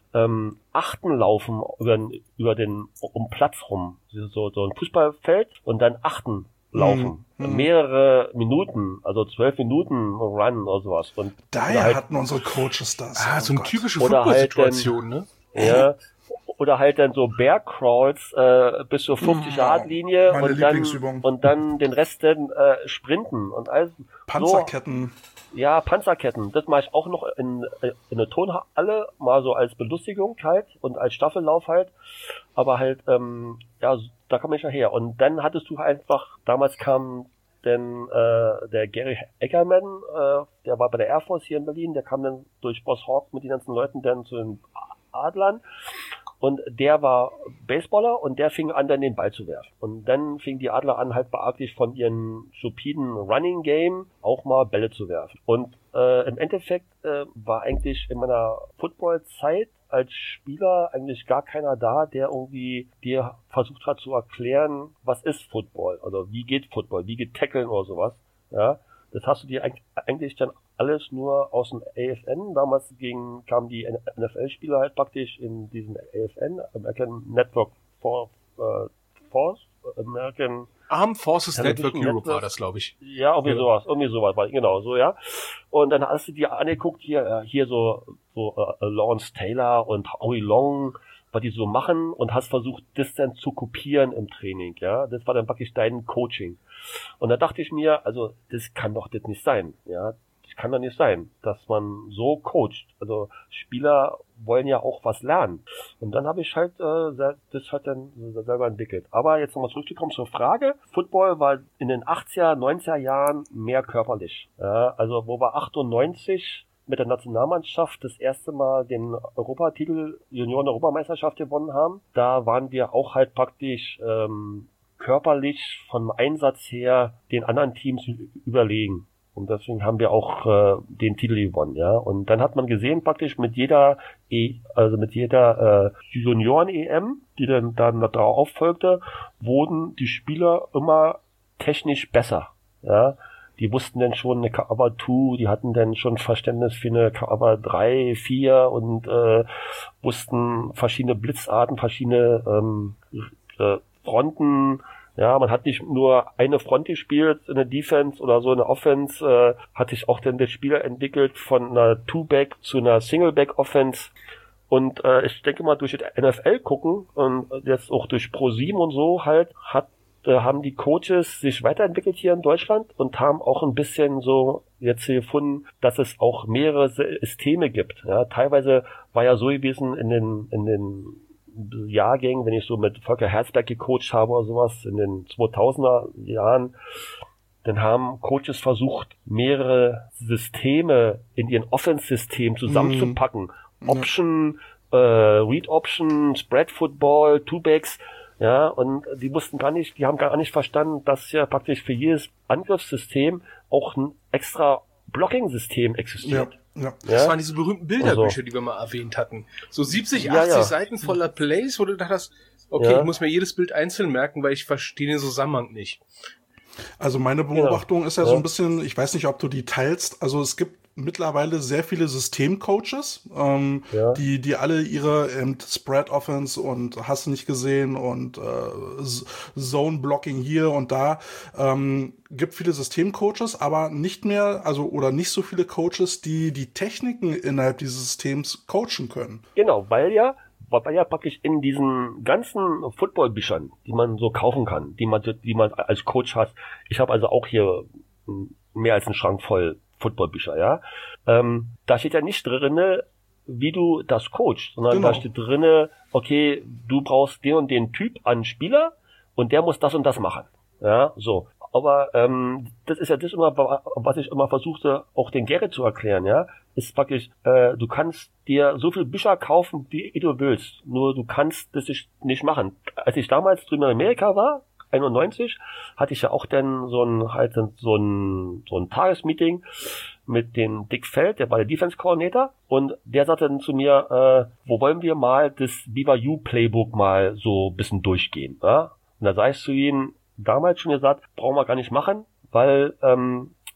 ähm, Achten laufen über, über den um Platz rum, so so ein Fußballfeld und dann Achten laufen, mhm. mehrere Minuten, also zwölf Minuten Run oder sowas. Und daher halt, hatten unsere Coaches das. Ah, oh so eine Gott. typische Football-Situation, halt ne? Ja. Oder halt dann so Bear Crawls äh, bis zur fünfzig-Yard-Linie Meine und dann und dann den Rest dann äh, sprinten und alles. Panzerketten. So, ja, Panzerketten. Das mache ich auch noch in, in der Turnhalle, mal so als Belustigung halt und als Staffellauf halt. Aber halt, ähm, ja, da kam ich nachher. Und dann hattest du einfach, damals kam denn äh, der Gary Eckerman, äh, der war bei der Air Force hier in Berlin, der kam dann durch Boss Hawk mit den ganzen Leuten dann zu den Adlern. Und der war Baseballer und der fing an, dann den Ball zu werfen. Und dann fing die Adler an, halt beachtlich von ihren stupiden Running Game auch mal Bälle zu werfen. Und äh, im Endeffekt äh, war eigentlich in meiner Football-Zeit als Spieler eigentlich gar keiner da, der irgendwie dir versucht hat zu erklären, was ist Football, oder wie geht Football, wie geht Tackeln oder sowas. Ja, das hast du dir eigentlich dann alles nur aus dem A F N. Damals gegen, kamen die N F L-Spieler halt praktisch in diesem A F N, American Network for, uh, Force, American Armed Forces Network Europe war das, glaube ich. Ja, irgendwie ja. sowas, irgendwie sowas war, genau, so, ja. Und dann hast du dir angeguckt, hier, hier so, so, uh, Lawrence Taylor und Howie Long, was die so machen, und hast versucht, das dann zu kopieren im Training, ja. Das war dann praktisch dein Coaching. Und da dachte ich mir, also, das kann doch das nicht sein, ja. Das kann doch nicht sein, dass man so coacht. Also, Spieler wollen ja auch was lernen. Und dann habe ich halt äh, das halt dann selber entwickelt. Aber jetzt nochmal zurückzukommen zur Frage. Football war in den achtziger, neunziger Jahren mehr körperlich. Ja, also wo wir achtundneunzig mit der Nationalmannschaft das erste Mal den Europatitel, Junioren-Europameisterschaft gewonnen haben, da waren wir auch halt praktisch ähm, körperlich vom Einsatz her den anderen Teams überlegen. Und deswegen haben wir auch äh, den Titel gewonnen, ja. Und dann hat man gesehen, praktisch mit jeder, e, also mit jeder äh, Junioren-E M, die dann dann darauf folgte, wurden die Spieler immer technisch besser, ja. Die wussten dann schon eine Cover zwei, die hatten dann schon Verständnis für eine Cover drei, vier und äh, wussten verschiedene Blitzarten, verschiedene ähm, äh, Fronten. Ja, man hat nicht nur eine Front gespielt in der Defense oder so in der Offense, äh, hat sich auch dann der Spieler entwickelt von einer Two-Back zu einer Single-Back-Offense. Und äh, ich denke mal, durch das N F L gucken und jetzt auch durch Pro sieben und so halt, hat äh, haben die Coaches sich weiterentwickelt hier in Deutschland und haben auch ein bisschen so jetzt hier gefunden, dass es auch mehrere Systeme gibt. Ja, teilweise war ja so gewesen in den in den Jahrgängen, wenn ich so mit Volker Herzberg gecoacht habe oder sowas in den zweitausender Jahren, dann haben Coaches versucht, mehrere Systeme in ihren Offense-System zusammenzupacken. Mm. Option, äh, Read Option, Spread Football, Two-Backs, ja, und die wussten gar nicht, die haben gar nicht verstanden, dass ja praktisch für jedes Angriffssystem auch ein extra Blocking-System existiert. Ja. Ja. Das waren diese berühmten Bilderbücher, also, die wir mal erwähnt hatten. So siebzig, achtzig ja, ja. Seiten voller Plays, wo du dachtest, okay, ja. ich muss mir jedes Bild einzeln merken, weil ich verstehe den Zusammenhang nicht. Also meine Beobachtung genau. ist ja, ja so ein bisschen, ich weiß nicht, ob du die teilst, also es gibt mittlerweile sehr viele Systemcoaches, ähm, ja. die die alle ihre ähm, Spread Offense und hast du nicht gesehen und äh, Zone Blocking hier und da, ähm, gibt viele Systemcoaches, aber nicht mehr, also oder nicht so viele Coaches, die die Techniken innerhalb dieses Systems coachen können. Genau, weil ja weil ja praktisch in diesen ganzen Footballbüchern, die man so kaufen kann, die man die man als Coach hat. Ich habe also auch hier mehr als einen Schrank voll Footballbücher, ja. Ähm, da steht ja nicht drinne, wie du das coachst, sondern genau. da steht drinne, okay, du brauchst den und den Typ an Spieler und der muss das und das machen, ja, so. Aber ähm, das ist ja das immer, was ich immer versuchte, auch den Gerrit zu erklären, ja, ist praktisch, äh, du kannst dir so viele Bücher kaufen, wie du willst, nur du kannst das nicht machen. Als ich damals drüben in Amerika war, einundneunzig, hatte ich ja auch dann so ein halt so ein so ein Tagesmeeting mit dem Dick Feld, der war der Defense Coordinator, und der sagte dann zu mir, äh, wo wollen wir mal das B Y U Playbook mal so ein bisschen durchgehen, ja? Und da sag ich zu ihm, damals schon gesagt, brauchen wir gar nicht machen, weil ähm,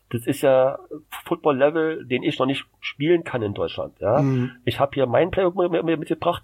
das ist ja Football-Level, den ich noch nicht spielen kann in Deutschland. Ja, mhm. Ich habe hier meinen Playbook mitgebracht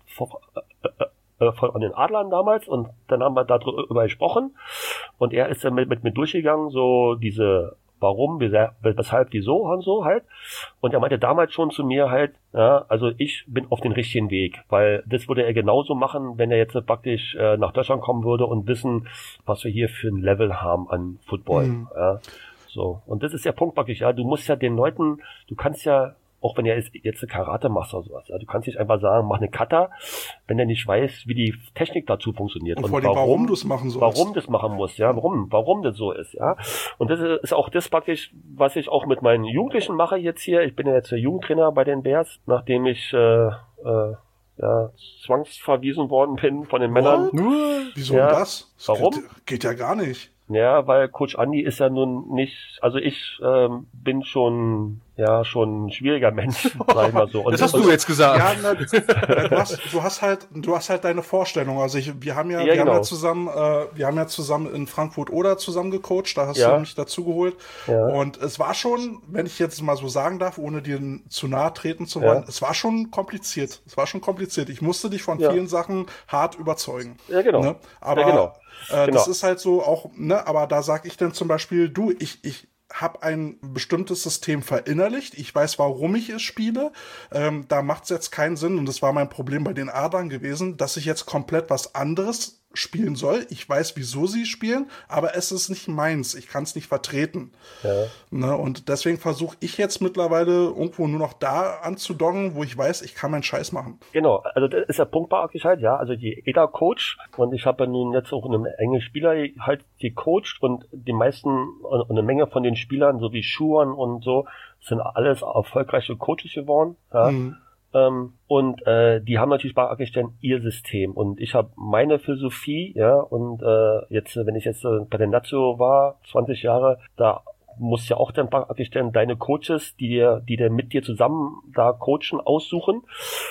von den Adlern damals und dann haben wir darüber gesprochen und er ist dann mit, mit mir durchgegangen, so diese warum, weshalb, wieso und so halt. Und er meinte damals schon zu mir halt, ja, also ich bin auf den richtigen Weg, weil das würde er genauso machen, wenn er jetzt praktisch äh, nach Deutschland kommen würde und wissen, was wir hier für ein Level haben an Football. Mhm. Ja, so. Und das ist der Punkt praktisch, ja, du musst ja den Leuten, du kannst ja, auch wenn er jetzt, jetzt eine Karate macht oder sowas, ja, du kannst nicht einfach sagen, mach eine Kata, wenn er nicht weiß, wie die Technik dazu funktioniert. Und, und vor allem, warum, warum du es machen sollst. Warum das machen musst, ja, warum, warum das so ist, ja. Und das ist auch das praktisch, was ich auch mit meinen Jugendlichen mache jetzt hier. Ich bin ja jetzt der Jugendtrainer bei den Bears, nachdem ich, äh, äh, ja, zwangsverwiesen worden bin von den Männern. What? Wieso ja, das? das? Warum? Geht, geht ja gar nicht. Ja, weil Coach Andi ist ja nun nicht, also ich ähm, bin schon, ja, schon ein schwieriger Mensch, sag ich mal so. Und das hast und, du jetzt gesagt. Ja, na, du, hast, du hast halt, du hast halt deine Vorstellung. Also ich, wir haben ja, ja wir genau. haben ja zusammen, äh, wir haben ja zusammen in Frankfurt Oder zusammen gecoacht. Da hast ja. du mich dazu geholt. Ja. Und es war schon, wenn ich jetzt mal so sagen darf, ohne dir zu nahe treten zu wollen, ja. es war schon kompliziert. Es war schon kompliziert. Ich musste dich von ja. vielen Sachen hart überzeugen. Ja, genau. Ne? Aber ja, genau. Äh, genau. Das ist halt so auch, ne, aber da sag ich dann zum Beispiel, du, ich, ich habe ein bestimmtes System verinnerlicht, ich weiß, warum ich es spiele, ähm, da macht es jetzt keinen Sinn und das war mein Problem bei den Adlern gewesen, dass ich jetzt komplett was anderes spielen soll. Ich weiß, wieso sie spielen, aber es ist nicht meins. Ich kann es nicht vertreten. Ja. Ne, und deswegen versuche ich jetzt mittlerweile irgendwo nur noch da anzudoggen, wo ich weiß, ich kann meinen Scheiß machen. Genau, also das ist der Punkt bei euch halt, ja. Also die E D A-Coach und ich habe ja nun jetzt auch eine Menge Spieler halt gecoacht und die meisten, und eine Menge von den Spielern, so wie Schuhan und so, sind alles erfolgreiche Coaches geworden. Ja. Mhm. Ähm, und äh, die haben natürlich bei Akistan ihr System und ich habe meine Philosophie, ja, und äh, jetzt, wenn ich jetzt äh, bei der Nazio war, zwanzig Jahre, da muss ja auch dann bei Akistan deine Coaches, die dir, die dir mit dir zusammen da coachen, aussuchen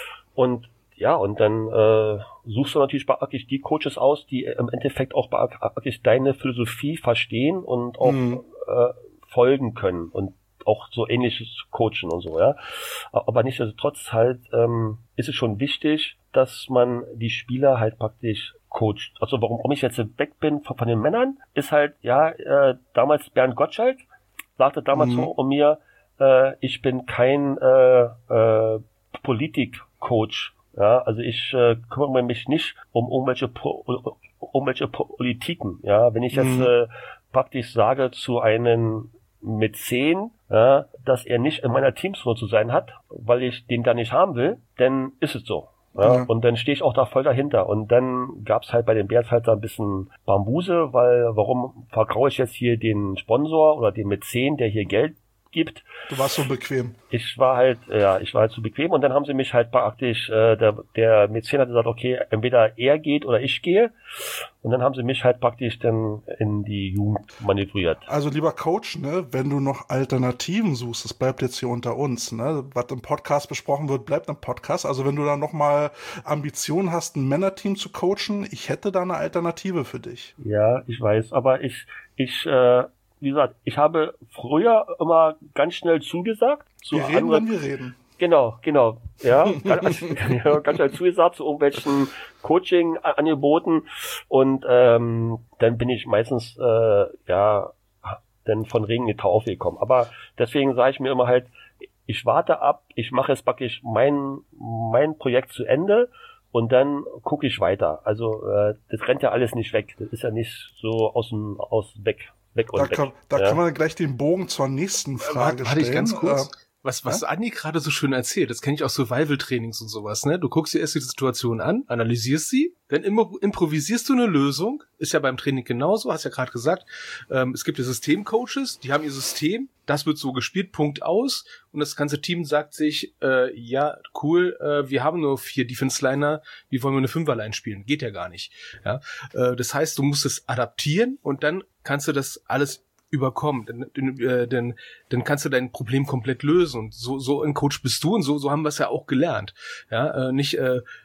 und ja, und dann äh, suchst du natürlich bei Akish die Coaches aus, die im Endeffekt auch bei Akish deine Philosophie verstehen und auch mhm. äh, folgen können und auch so ähnliches coachen und so, ja. Aber nichtsdestotrotz halt ähm, ist es schon wichtig, dass man die Spieler halt praktisch coacht. Also warum, warum ich jetzt weg bin von, von den Männern, ist halt, ja, äh, damals Bernd Gottschalk sagte damals mhm. so um mir, äh, ich bin kein äh, äh, Politik-Coach. Ja, also ich äh, kümmere mich nicht um irgendwelche po- um irgendwelche Politiken. Ja, wenn ich jetzt mhm. äh, praktisch sage zu einem mit zehn, ja, dass er nicht in meiner Teamsrolle zu sein hat, weil ich den da nicht haben will, dann ist es so. Ja, ja. Und dann stehe ich auch da voll dahinter. Und dann gab's halt bei den Bears halt so ein bisschen Bambuse, weil warum vergraue ich jetzt hier den Sponsor oder den mit zehn, der hier Geld gibt. Du warst so bequem. Ich war halt, ja, ich war halt so bequem und dann haben sie mich halt praktisch, äh, der, der Mäzen hat gesagt, okay, entweder er geht oder ich gehe und dann haben sie mich halt praktisch dann in die Jugend manövriert. Also lieber Coach, ne, wenn du noch Alternativen suchst, das bleibt jetzt hier unter uns, ne, was im Podcast besprochen wird, bleibt im Podcast, also wenn du da noch mal Ambitionen hast, ein Männerteam zu coachen, ich hätte da eine Alternative für dich. Ja, ich weiß, aber ich, ich, äh, wie gesagt, ich habe früher immer ganz schnell zugesagt. Zu wir reden, anderen, wenn wir reden. Genau, genau. Ja, ganz, ganz schnell zugesagt zu irgendwelchen Coaching-Angeboten und ähm, dann bin ich meistens äh, ja dann von Regen in die Taufe gekommen. Aber deswegen sage ich mir immer halt, ich warte ab, ich mache jetzt praktisch mein mein Projekt zu Ende und dann gucke ich weiter. Also äh, das rennt ja alles nicht weg. Das ist ja nicht so aus dem aus weg. Weg und da weg. kann, da ja. kann man gleich den Bogen zur nächsten Frage äh, stellen. Warte ich ganz kurz. Äh, was was ja? Andi gerade so schön erzählt, das kenne ich aus Survival-Trainings und sowas, ne? Du guckst dir erst die Situation an, analysierst sie, dann immer improvisierst du eine Lösung. Ist ja beim Training genauso, hast ja gerade gesagt. Ähm, es gibt ja Systemcoaches, die haben ihr System, das wird so gespielt, Punkt aus. Und das ganze Team sagt sich, äh, ja, cool, äh, wir haben nur vier Defense-Liner, wie wollen wir eine Fünferline spielen? Geht ja gar nicht. Ja? Äh, das heißt, du musst es adaptieren und dann kannst du das alles überkommen, dann, äh, dann, dann kannst du dein Problem komplett lösen und so so ein Coach bist du und so so haben wir es ja auch gelernt, ja, äh, nicht äh,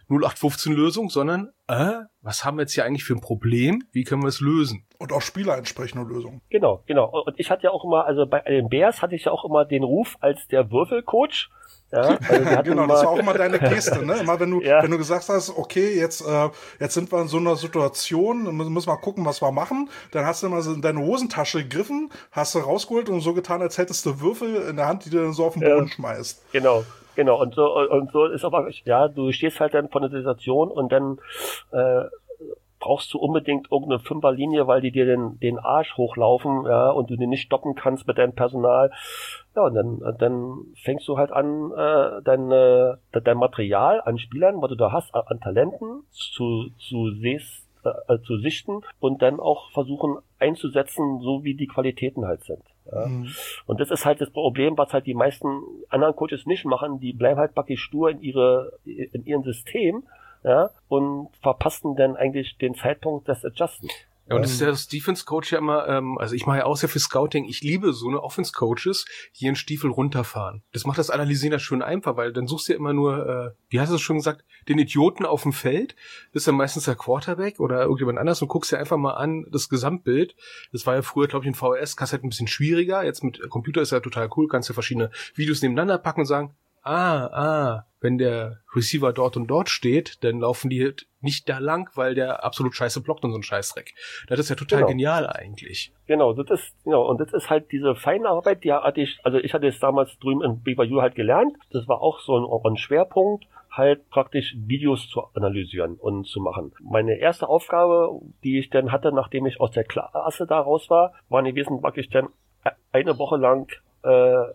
null acht fünfzehn Lösung, sondern äh, was haben wir jetzt hier eigentlich für ein Problem? Wie können wir es lösen? Und auch Spieler entsprechende Lösungen. Genau, genau. Und ich hatte ja auch immer, also bei den Bears hatte ich ja auch immer den Ruf als der Würfelcoach. Ja, also genau, das war auch immer deine Geste, ne? Immer wenn du, ja. wenn du gesagt hast, okay, jetzt, äh, jetzt sind wir in so einer Situation, müssen wir gucken, was wir machen, dann hast du immer so in deine Hosentasche gegriffen, hast du rausgeholt und so getan, als hättest du Würfel in der Hand, die du dann so auf den Boden ja. schmeißt. Genau. Genau, und so, und so ist aber, ja, du stehst halt dann vor der Situation und dann, äh, brauchst du unbedingt irgendeine Fünferlinie, weil die dir den, den Arsch hochlaufen, ja, und du den nicht stoppen kannst mit deinem Personal. Ja, und dann, dann fängst du halt an, äh, dein, äh, dein Material an Spielern, was du da hast, an Talenten zu, zu siehst, äh, zu sichten und dann auch versuchen einzusetzen, so wie die Qualitäten halt sind. Ja. Mhm. Und das ist halt das Problem, was halt die meisten anderen Coaches nicht machen, die bleiben halt praktisch stur in ihre, in ihrem System, ja, und verpassen dann eigentlich den Zeitpunkt des Adjusten. Ja, und das ist ja das Defense-Coach ja immer, ähm, also ich mache ja auch sehr viel Scouting, ich liebe so eine Offense-Coaches, die ihren Stiefel runterfahren. Das macht das Analysieren ja schön einfach, weil dann suchst du ja immer nur, äh, wie hast du es schon gesagt, den Idioten auf dem Feld, das ist dann meistens der Quarterback oder irgendjemand anders und guckst dir einfach mal an, das Gesamtbild. Das war ja früher, glaube ich, in V H S-Kassette ein bisschen schwieriger, jetzt mit Computer ist ja total cool, kannst du verschiedene Videos nebeneinander packen und sagen, ah, ah, wenn der Receiver dort und dort steht, dann laufen die nicht da lang, weil der absolut scheiße blockt und so ein Scheißdreck. Das ist ja total genau. genial eigentlich. Genau, das ist, genau, und das ist halt diese feine Arbeit, die hatte ich, also ich hatte es damals drüben in B Y U halt gelernt. Das war auch so ein, ein Schwerpunkt, halt praktisch Videos zu analysieren und zu machen. Meine erste Aufgabe, die ich dann hatte, nachdem ich aus der Klasse da raus war, war gewesen, praktisch dann eine Woche lang Äh,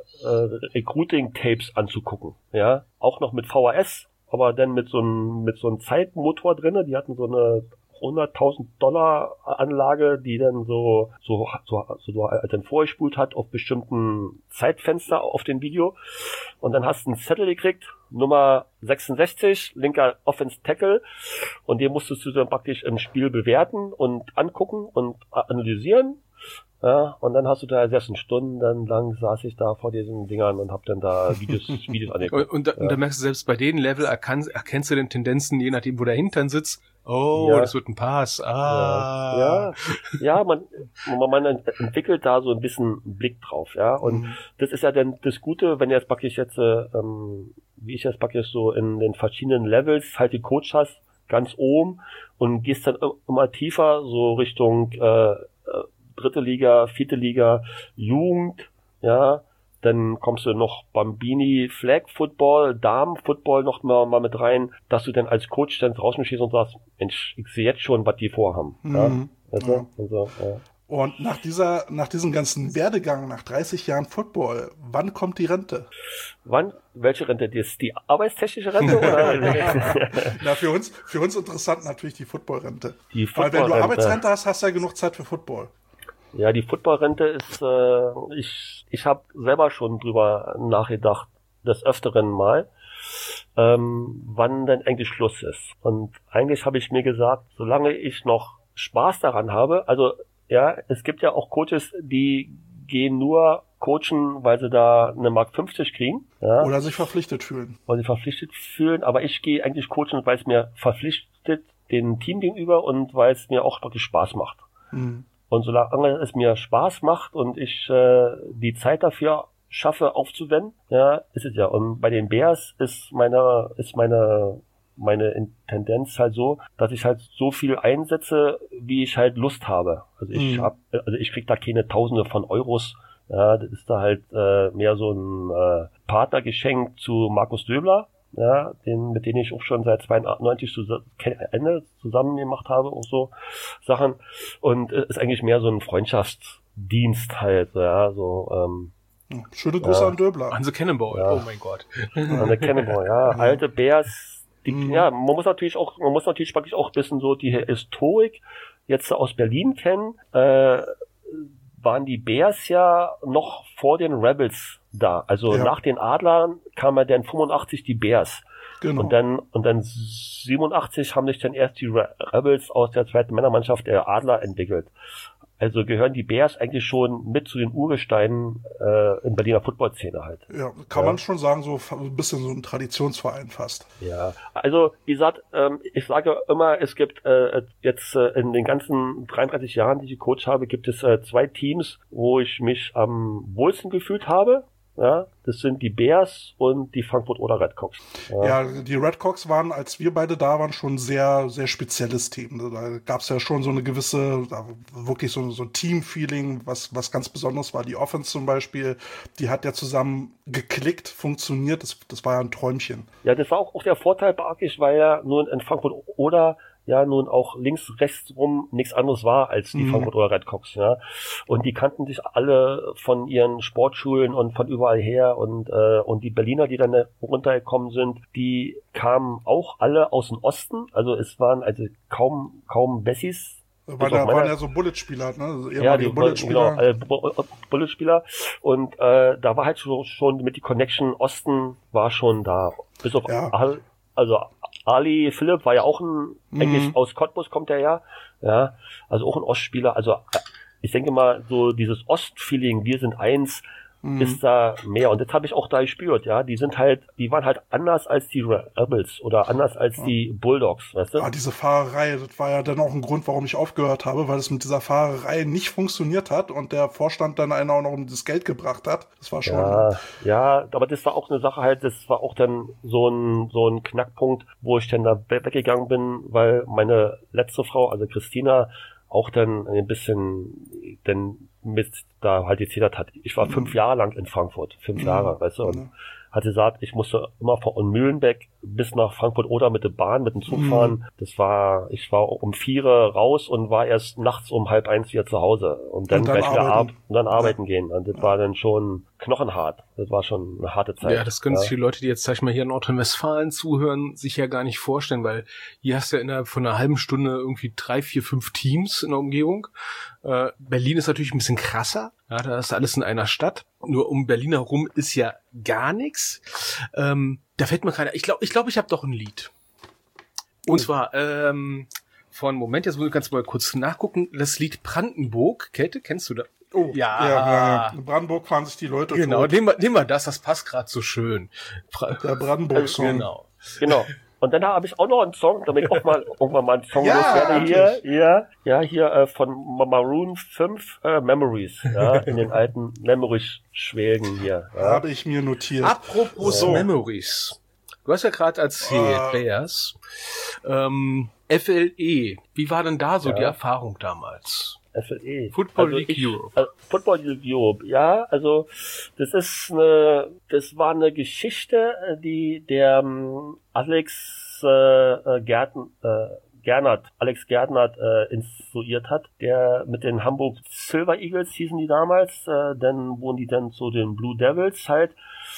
äh, Recruiting-Tapes anzugucken, ja, auch noch mit V H S, aber dann mit so einem mit so einem Zeitmotor drinne, die hatten so eine hunderttausend Dollar Anlage, die dann so so so, so dann vorgespult hat auf bestimmten Zeitfenster auf dem Video und dann hast du einen Zettel gekriegt, Nummer sechsundsechzig, linker Offense Tackle und den musstest du dann praktisch im Spiel bewerten und angucken und analysieren. Ja, und dann hast du da sechzehn Stunden lang saß ich da vor diesen Dingern und hab dann da Videos, Videos angeguckt. Und, und, da, ja. und da merkst du selbst bei den Level erkann, erkennst du den Tendenzen, je nachdem, wo der Hintern sitzt. Oh, ja. Das wird ein Pass. Ah. Ja, ja, ja man, man, man entwickelt da so ein bisschen Blick drauf, ja. Und mhm. das ist ja dann das Gute, wenn du jetzt praktisch jetzt, ähm, wie ich jetzt praktisch so in den verschiedenen Levels halt die Coach hast, ganz oben und gehst dann immer tiefer so Richtung, äh, dritte Liga, vierte Liga, Jugend, ja, dann kommst du noch Bambini, Flag Football, Damen Football noch mal, mal mit rein, dass du dann als Coach dann draußen stehst und sagst, Mensch, ich sehe jetzt schon, was die vorhaben. Mhm. Ja, weißt du? Ja. Und, so, ja. Und nach dieser, nach diesem ganzen Werdegang, nach dreißig Jahren Football, wann kommt die Rente? Wann? Welche Rente? Die, die arbeitstechnische Rente? Oder? Na, für uns, für uns interessant natürlich die Footballrente. Die Football Weil wenn du Arbeitsrente hast, hast du ja genug Zeit für Football. Ja, die Footballrente ist, äh, ich, ich habe selber schon drüber nachgedacht, des Öfteren mal, ähm, wann denn eigentlich Schluss ist. Und eigentlich habe ich mir gesagt, solange ich noch Spaß daran habe, also ja, es gibt ja auch Coaches, die gehen nur coachen, weil sie da eine Mark fünfzig kriegen. Ja, oder sich verpflichtet fühlen. Weil sie verpflichtet fühlen, aber ich gehe eigentlich coachen, weil es mir verpflichtet dem Team gegenüber und weil es mir auch wirklich Spaß macht. Mhm. Und solange es mir Spaß macht und ich äh, die Zeit dafür schaffe aufzuwenden, ja, ist es ja. Und bei den Bears ist meine ist meine meine Tendenz halt so, dass ich halt so viel einsetze, wie ich halt Lust habe. Also ich mhm. hab, also ich krieg da keine Tausende von Euros. Ja, das ist da halt äh, mehr so ein äh, Partnergeschenk zu Markus Döbler. Ja, den, mit denen ich auch schon seit zweiundneunzig zu Ende zusammen gemacht habe und so Sachen. Und äh, ist eigentlich mehr so ein Freundschaftsdienst halt, ja, so, ähm, schöne Grüße ja. an Döbler. An the Cannonball, ja. Oh mein Gott. An the Cannonball, ja. Alte Bears, die, mhm. ja, man muss natürlich auch, man muss natürlich praktisch auch ein bisschen so die Historik jetzt aus Berlin kennen, äh, waren die Bears ja noch vor den Rebels da. Also ja. nach den Adlern kam ja dann fünfundachtzig die Bears. Genau. Und dann, und dann siebenundachtzig haben sich dann erst die Rebels aus der zweiten Männermannschaft der Adler entwickelt. Also gehören die Bears eigentlich schon mit zu den Urgesteinen äh, in Berliner Football-Szene halt. Ja, kann ja. man schon sagen, so ein bisschen so ein Traditionsverein fast. Ja, also wie gesagt, ähm, ich sage immer, es gibt äh, jetzt äh, in den ganzen dreiunddreißig Jahren, die ich gecoacht habe, gibt es äh, zwei Teams, wo ich mich am wohlsten gefühlt habe. Ja, das sind die Bears und die Frankfurt oder Redcocks. Ja. ja, die Redcocks waren, als wir beide da waren, schon sehr, sehr spezielles Team. Da gab es ja schon so eine gewisse, wirklich so, so ein Team-Feeling, was, was ganz Besonderes war. Die Offense zum Beispiel, die hat ja zusammen geklickt, funktioniert. Das, das war ja ein Träumchen. Ja, das war auch, auch der Vorteil bei Arkisch, weil ja nur in Frankfurt oder ja nun auch links, rechts rum nichts anderes war als die mhm. Frankfurt oder Redcocks, ja. Und die kannten sich alle von ihren Sportschulen und von überall her und äh, und die Berliner, die dann runtergekommen sind, die kamen auch alle aus dem Osten, also es waren also kaum kaum Bessis. Weil da waren ja so Bullet-Spieler, ne? Also ja, die Bullet-Spieler. Genau, äh, Bullet-Spieler. Und äh, da war halt schon, schon mit die Connection Osten war schon da. Bis auf ja. all, also Ali Philipp war ja auch ein, mhm. eigentlich aus Cottbus kommt er ja, ja, also auch ein Ostspieler, also ich denke mal, so dieses Ost-Feeling, wir sind eins, mhm. ist da mehr und das habe ich auch da gespürt, ja, die sind halt, die waren halt anders als die Rebels oder anders als ja. die Bulldogs, weißt du? Ah, diese Fahrerei, das war ja dann auch ein Grund, warum ich aufgehört habe, weil es mit dieser Fahrerei nicht funktioniert hat und der Vorstand dann einen auch noch um das Geld gebracht hat. Das war schon... Ja, ja, aber das war auch eine Sache halt, das war auch dann so ein, so ein Knackpunkt, wo ich dann da weggegangen bin, weil meine letzte Frau, also Christina, auch dann ein bisschen dann mit da halt gezählt hat. Ich war mhm. fünf Jahre lang in Frankfurt, fünf mhm. Jahre, weißt du, und mhm. hat gesagt, ich musste immer von Mühlenbeck bis nach Frankfurt oder mit der Bahn, mit dem Zug mhm. fahren. Das war, ich war um vier raus und war erst nachts um halb eins wieder zu Hause und dann, und dann gleich wieder arbeiten. Ab und dann arbeiten ja. gehen. Und das ja. war dann schon knochenhart. Das war schon eine harte Zeit. Ja, das können ja. sich die Leute, die jetzt, sag ich mal, hier in Nordrhein-Westfalen zuhören, sich ja gar nicht vorstellen, weil hier hast du ja innerhalb von einer halben Stunde irgendwie drei, vier, fünf Teams in der Umgebung. Äh, Berlin ist natürlich ein bisschen krasser. Ja, da ist alles in einer Stadt. Nur um Berlin herum ist ja gar nichts. Ähm, da fällt mir keiner. Ich glaube, ich glaube, ich habe doch ein Lied. Und zwar ähm, von Moment, jetzt muss ich ganz mal kurz nachgucken. Das Lied Brandenburg. Kälte, kennst du das? Oh, ja. ja, ja. In Brandenburg fahren sich die Leute Genau, tot. Nehmen wir, nehmen wir das, das passt gerade so schön. Der Brandenburg-Song. Genau. Genau. Und dann habe ich auch noch einen Song, damit ich auch mal irgendwann mal einen Song ja, loswerde hier. Ja, ja, hier äh, von Maroon fünf äh, Memories, ja, in den alten Memories-Schwelgen hier. Ja. Habe ich mir notiert. Apropos so. Memories. Du hast ja gerade erzählt, uh. Bears. Ähm, F L E, wie war denn da so ja. die Erfahrung damals? F L E. Football also League ich, Europe. Also Football League Europe, ja, also das ist eine, das war eine Geschichte, die der um, Alex äh, Gärten, äh, Gernert, Alex Gernert äh, instruiert hat, der mit den Hamburg Silver Eagles hießen die damals, äh, dann wurden die dann zu den Blue Devils halt.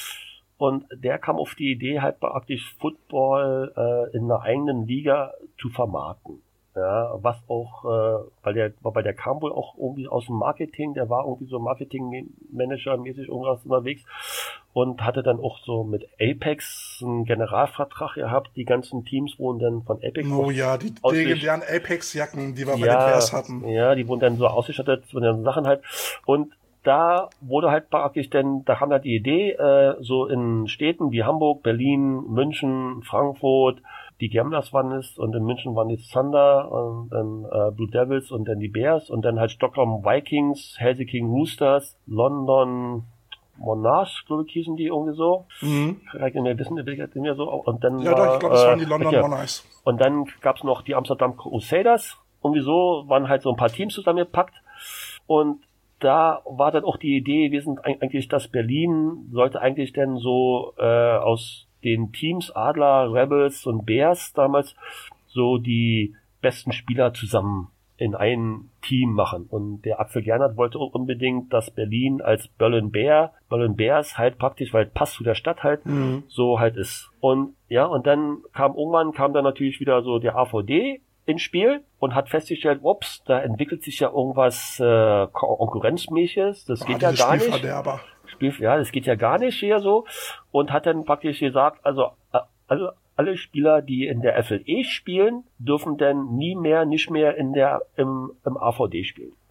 Und der kam auf die Idee, halt praktisch Football äh, in einer eigenen Liga zu vermarkten. Ja, was auch, äh, weil der, weil der kam wohl auch irgendwie aus dem Marketing, der war irgendwie so Marketing-Manager-mäßig irgendwas unterwegs und hatte dann auch so mit Apex einen Generalvertrag gehabt. Die ganzen Teams wurden dann von Apex. Oh ja, die legendären Apex-Jacken, die wir ja, bei den Bears hatten. Ja, die wurden dann so ausgestattet von den Sachen halt. Und da wurde halt praktisch denn, da kam halt die Idee, äh, so in Städten wie Hamburg, Berlin, München, Frankfurt, die Gamblers waren es und in München waren die Thunder und dann äh, Blue Devils und dann die Bears und dann halt Stockholm Vikings, Helsinki Roosters, London Monarchs, glaube ich, hießen die irgendwie so. Mhm. Vielleicht in der Wissen, in der so. Und dann ja, war, doch, ich glaube, das waren die London ja. Monarchs. Und dann gab's noch die Amsterdam Crusaders. Irgendwie so waren halt so ein paar Teams zusammengepackt und da war dann auch die Idee gewesen, eigentlich, dass Berlin sollte eigentlich denn so äh, aus den Teams Adler, Rebels und Bears damals so die besten Spieler zusammen in ein Team machen. Und der Axel Gernert wollte unbedingt, dass Berlin als Berlin Bear, Berlin Bears halt praktisch, weil passt zu der Stadt halt, mhm. so halt ist. Und ja, und dann kam irgendwann, kam dann natürlich wieder so der A V D ins Spiel und hat festgestellt, ups, da entwickelt sich ja irgendwas äh, Konkurrenzmäßiges, das geht ah, ja gar nicht. Spiel, ja, das geht ja gar nicht hier so und hat dann praktisch gesagt, also also alle Spieler, die in der F L E spielen, dürfen dann nie mehr, nicht mehr in der im, im A V D spielen.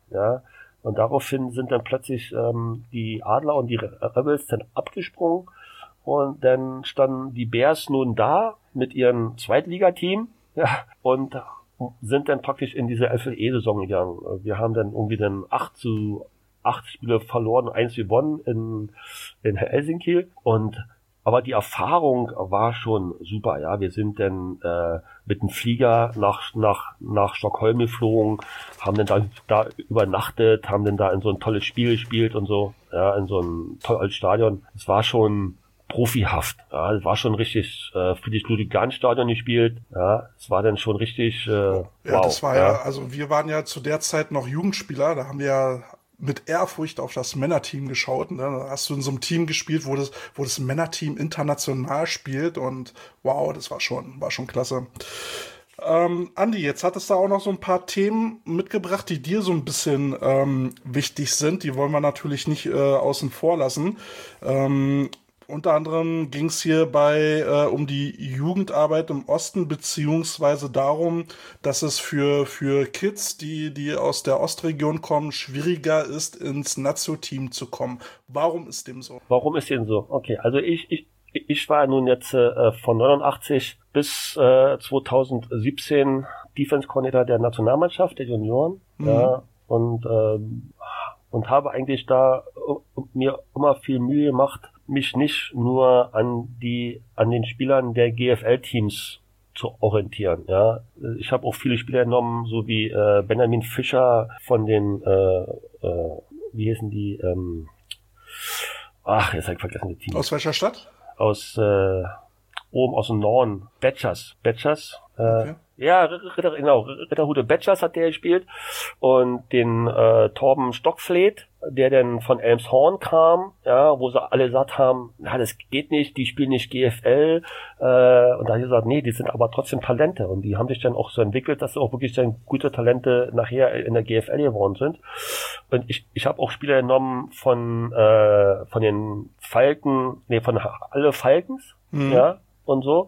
ja. Und daraufhin sind dann plötzlich ähm, die Adler und die Rebels dann abgesprungen und dann standen die Bears nun da mit ihrem Zweitligateam, ja, und sind dann praktisch in diese F L E-Saison gegangen. Wir haben dann irgendwie dann acht zu acht Spiele verloren und eins gewonnen in, in Helsinki und aber die Erfahrung war schon super, ja. Wir sind dann äh, mit dem Flieger nach nach nach Stockholm geflogen, haben dann da, da übernachtet, haben dann da in so ein tolles Spiel gespielt und so, ja, in so ein tolles Stadion. Es war schon profihaft, ja. Es war schon richtig äh, Friedrich-Ludwig-Jahn-Stadion gespielt, ja. Es war dann schon richtig äh, ja, wow. Das war ja, ja, also wir waren ja zu der Zeit noch Jugendspieler, da haben wir ja mit Ehrfurcht auf das Männerteam geschaut. Ne? Da hast du in so einem Team gespielt, wo das, wo das Männerteam international spielt und wow, das war schon, war schon klasse. Ähm, Andi, jetzt hattest du auch noch so ein paar Themen mitgebracht, die dir so ein bisschen ähm, wichtig sind. Die wollen wir natürlich nicht äh, außen vor lassen. Ähm, Unter anderem ging es hierbei äh, um die Jugendarbeit im Osten, beziehungsweise darum, dass es für für Kids, die die aus der Ostregion kommen, schwieriger ist, ins Nazio-Team zu kommen. Warum ist dem so? Warum ist dem so? Okay, also ich ich ich war nun jetzt äh, von neunundachtzig bis äh, zweitausendsiebzehn Defense Coordinator der Nationalmannschaft, der Junioren, mhm. ja, und ähm, und habe eigentlich da äh, mir immer viel Mühe gemacht, mich nicht nur an die an den Spielern der G F L-Teams zu orientieren. Ja, ich habe auch viele Spieler genommen, so wie äh, Benjamin Fischer von den äh, äh, wie hießen die? Ähm, ach, jetzt habe ich vergessen die Teams. Aus welcher Stadt? Aus äh, oben aus dem Norden. Badgers. Badgers. Äh, okay. Ja, Ritter, genau, Ritterhude Badgers hat der gespielt und den äh, Torben Stockfleet, der dann von Elmshorn kam, ja, wo sie alle gesagt haben, na, das geht nicht, die spielen nicht G F L, äh, und da habe ich gesagt, nee, die sind aber trotzdem Talente und die haben sich dann auch so entwickelt, dass sie auch wirklich dann gute Talente nachher in der G F L geworden sind. Und ich ich habe auch Spieler genommen von äh, von den Falken, nee, von alle Falcons, mhm. ja, und so.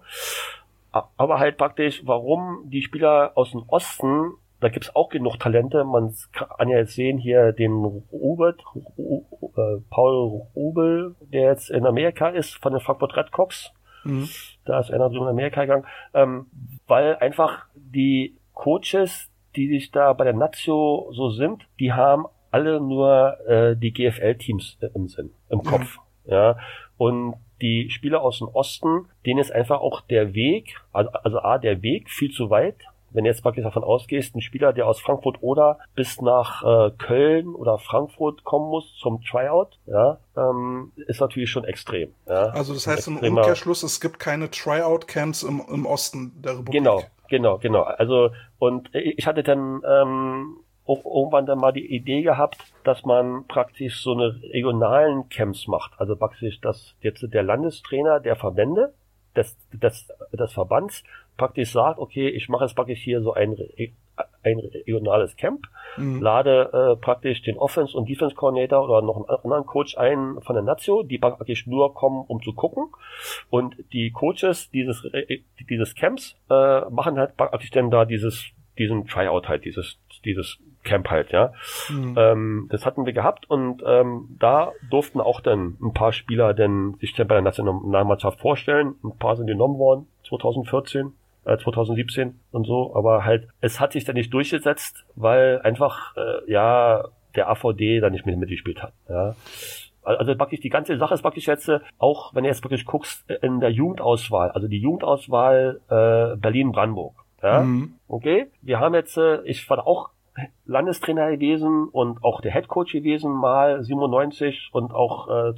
Aber halt praktisch, warum die Spieler aus dem Osten, da gibt's auch genug Talente, man kann ja jetzt sehen hier den Robert, äh, Paul Rubel, der jetzt in Amerika ist, von den Frankfurt Redcocks, mhm. da ist einer so in Amerika gegangen, ähm, weil einfach die Coaches, die sich da bei der Nazio so sind, die haben alle nur äh, die G F L-Teams im Sinn, im Kopf, mhm. ja, und die Spieler aus dem Osten, denen ist einfach auch der Weg, also, also A, der Weg viel zu weit. Wenn du jetzt praktisch davon ausgehst, ein Spieler, der aus Frankfurt oder bis nach äh, Köln oder Frankfurt kommen muss zum Tryout, ja, ähm, ist natürlich schon extrem. Ja. Also das heißt im Umkehrschluss, es gibt keine Tryout-Camps im, im Osten der Republik. Genau, genau, genau. Also und ich hatte dann ähm, auch irgendwann dann mal die Idee gehabt, dass man praktisch so eine regionalen Camps macht. Also praktisch, dass jetzt der Landestrainer der Verbände, des, des, des Verbands praktisch sagt, okay, ich mache jetzt praktisch hier so ein, ein regionales Camp, mhm. lade äh, praktisch den Offense- und Defense-Coordinator oder noch einen anderen Coach ein von der Nazio, die praktisch nur kommen, um zu gucken. Und die Coaches dieses, dieses Camps äh, machen halt praktisch dann da dieses, diesen Tryout halt, dieses, dieses Camp halt, ja. Mhm. Ähm, das hatten wir gehabt und ähm, da durften auch dann ein paar Spieler dann sich dann bei der Nationalmannschaft vorstellen. Ein paar sind genommen worden, zwanzig vierzehn, äh, zwanzig siebzehn und so, aber halt, es hat sich dann nicht durchgesetzt, weil einfach, äh, ja, der A V D da nicht mehr mitgespielt hat, ja. Also praktisch die ganze Sache ist praktisch jetzt, auch wenn du jetzt praktisch guckst, in der Jugendauswahl, also die Jugendauswahl äh, Berlin-Brandenburg, ja, mhm. okay, wir haben jetzt, äh, ich war auch Landestrainer gewesen und auch der Headcoach gewesen, mal siebenundneunzig und auch äh,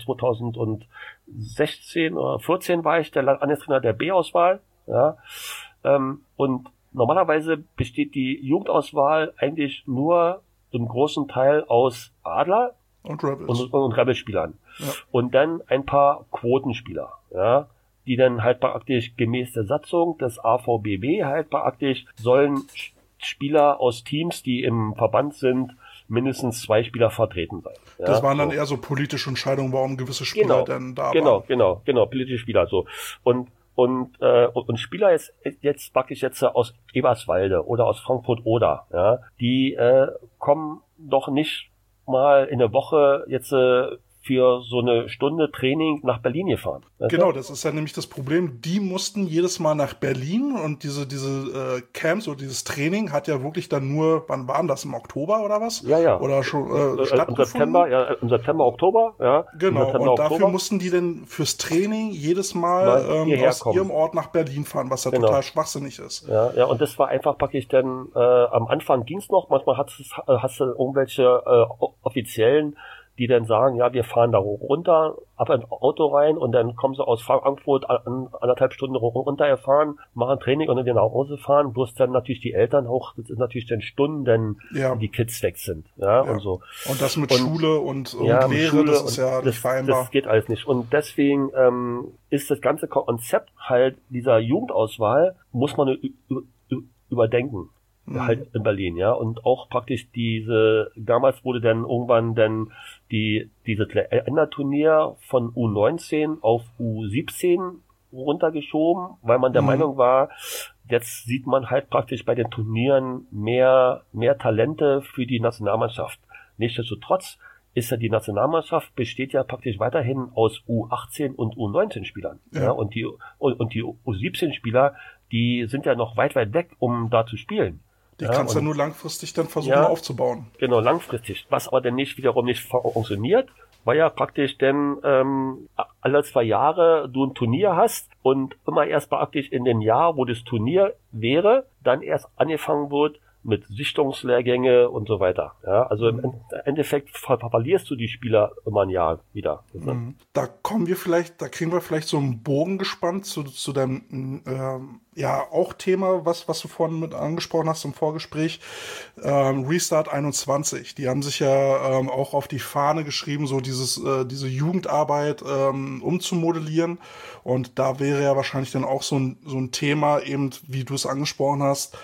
zweitausendsechzehn oder vierzehn war ich der Landestrainer der B-Auswahl, ja, ähm, und normalerweise besteht die Jugendauswahl eigentlich nur im großen Teil aus Adler und Rebels und, und Rebels-Spielern, ja. Und dann ein paar Quotenspieler, ja, die dann halt praktisch gemäß der Satzung des A V B B halt praktisch sollen Spieler aus Teams, die im Verband sind, mindestens zwei Spieler vertreten sein. Ja, das waren dann so. eher so politische Entscheidungen, warum gewisse Spieler genau, dann da genau, waren. Genau, genau, genau, politische Spieler, so. Und Und, äh, und, und Spieler jetzt, jetzt praktisch jetzt aus Eberswalde oder aus Frankfurt-Oder, ja, die äh, kommen doch nicht mal in der Woche jetzt äh, für so eine Stunde Training nach Berlin gefahren. Genau, das ist ja nämlich das Problem. Die mussten jedes Mal nach Berlin und diese diese äh, Camps oder dieses Training hat ja wirklich dann nur, wann waren das, im Oktober oder was? Ja, ja. Oder schon äh, äh, stattgefunden? Im September, ja, im September, Oktober, ja. Genau, September, und dafür Oktober. mussten die dann fürs Training jedes Mal ähm, aus kommen. ihrem Ort nach Berlin fahren, was ja genau. total schwachsinnig ist. Ja, ja, und das war einfach praktisch dann, äh, am Anfang ging's noch, manchmal hast, hast du irgendwelche äh, Offiziellen, die dann sagen, ja, wir fahren da runter, ab ins Auto rein und dann kommen sie aus Frankfurt an, anderthalb Stunden runtergefahren, machen Training und dann wieder nach Hause fahren, bloß dann natürlich die Eltern auch, das ist natürlich dann Stunden, ja. die Kids weg sind, ja, ja. und so. Und das mit und, Schule und, und ja, Lehre, Schule das ist ja nicht das, vereinbar. Das geht alles nicht. Und deswegen ähm, ist das ganze Konzept halt dieser Jugendauswahl, muss man überdenken. Mhm. Halt in Berlin, ja, und auch praktisch diese, damals wurde dann irgendwann dann die, dieses Länderturnier von U neunzehn auf U siebzehn runtergeschoben, weil man der mhm. Meinung war, jetzt sieht man halt praktisch bei den Turnieren mehr, mehr Talente für die Nationalmannschaft. Nichtsdestotrotz ist ja die Nationalmannschaft besteht ja praktisch weiterhin aus U achtzehn und U neunzehn Spielern, ja, ja und die, und, und die U siebzehn Spieler, die sind ja noch weit, weit weg, um da zu spielen. Die ja, kannst du ja nur langfristig dann versuchen ja, aufzubauen. Genau, langfristig. Was aber dann nicht wiederum nicht funktioniert, weil ja praktisch dann ähm, alle zwei Jahre du ein Turnier hast und immer erst praktisch in dem Jahr, wo das Turnier wäre, dann erst angefangen wird mit Sichtungslehrgänge und so weiter. Ja, also im Endeffekt ver verlierst du die Spieler immer ein Jahr wieder. Mhm. Da kommen wir vielleicht, da kriegen wir vielleicht so einen Bogen gespannt zu, zu deinem ähm, ja auch Thema, was was du vorhin mit angesprochen hast im Vorgespräch, ähm, Restart einundzwanzig. Die haben sich ja ähm, auch auf die Fahne geschrieben, so dieses äh, diese Jugendarbeit ähm, umzumodellieren. Und da wäre ja wahrscheinlich dann auch so ein so ein Thema, eben wie du es angesprochen hast,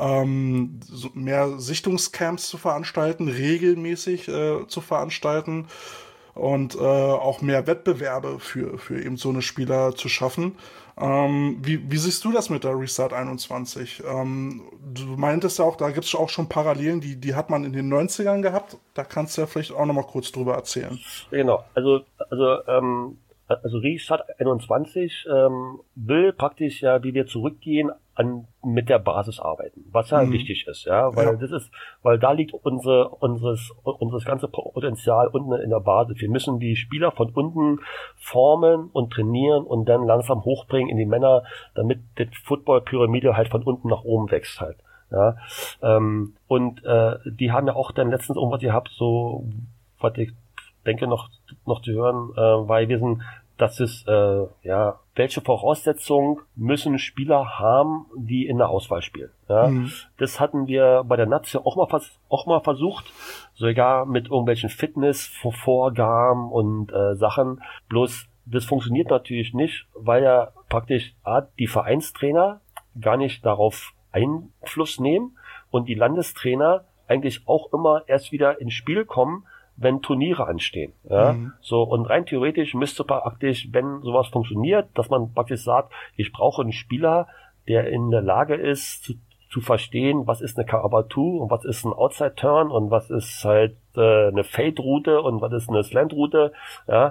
ähm, so mehr Sichtungscamps zu veranstalten, regelmäßig äh, zu veranstalten und äh, auch mehr Wettbewerbe für für eben so eine Spieler zu schaffen. Ähm, wie, wie siehst du das mit der Restart einundzwanzig? Ähm, du meintest ja auch, da gibt es auch schon Parallelen, die die hat man in den neunzigern gehabt. Da kannst du ja vielleicht auch noch mal kurz drüber erzählen. Genau, also also ähm, also Restart einundzwanzig ähm, will praktisch ja, wie wir zurückgehen, an mit der Basis arbeiten, was ja mhm. wichtig ist, ja, weil ja. das ist, weil da liegt unsere unseres unseres ganze Potenzial unten in der Basis. Wir müssen die Spieler von unten formen und trainieren und dann langsam hochbringen in die Männer, damit die Football-Pyramide halt von unten nach oben wächst halt, ja. Ähm, und äh, die haben ja auch dann letztens irgendwas gehabt, so was ich denke noch noch zu hören, äh, weil wir sind, das ist äh, ja, welche Voraussetzungen müssen Spieler haben, die in der Auswahl spielen. Ja, mhm. Das hatten wir bei der Nazio auch mal vers- auch mal versucht, sogar mit irgendwelchen Fitnessvorgaben und äh, Sachen. Bloß das funktioniert natürlich nicht, weil ja praktisch A, die Vereinstrainer gar nicht darauf Einfluss nehmen und die Landestrainer eigentlich auch immer erst wieder ins Spiel kommen, wenn Turniere anstehen, ja, mhm. so, und rein theoretisch müsste praktisch, wenn sowas funktioniert, dass man praktisch sagt, ich brauche einen Spieler, der in der Lage ist, zu, zu verstehen, was ist eine Cover zwei und was ist ein Outside Turn und was ist halt äh, eine Fade Route und was ist eine Slant Route, ja,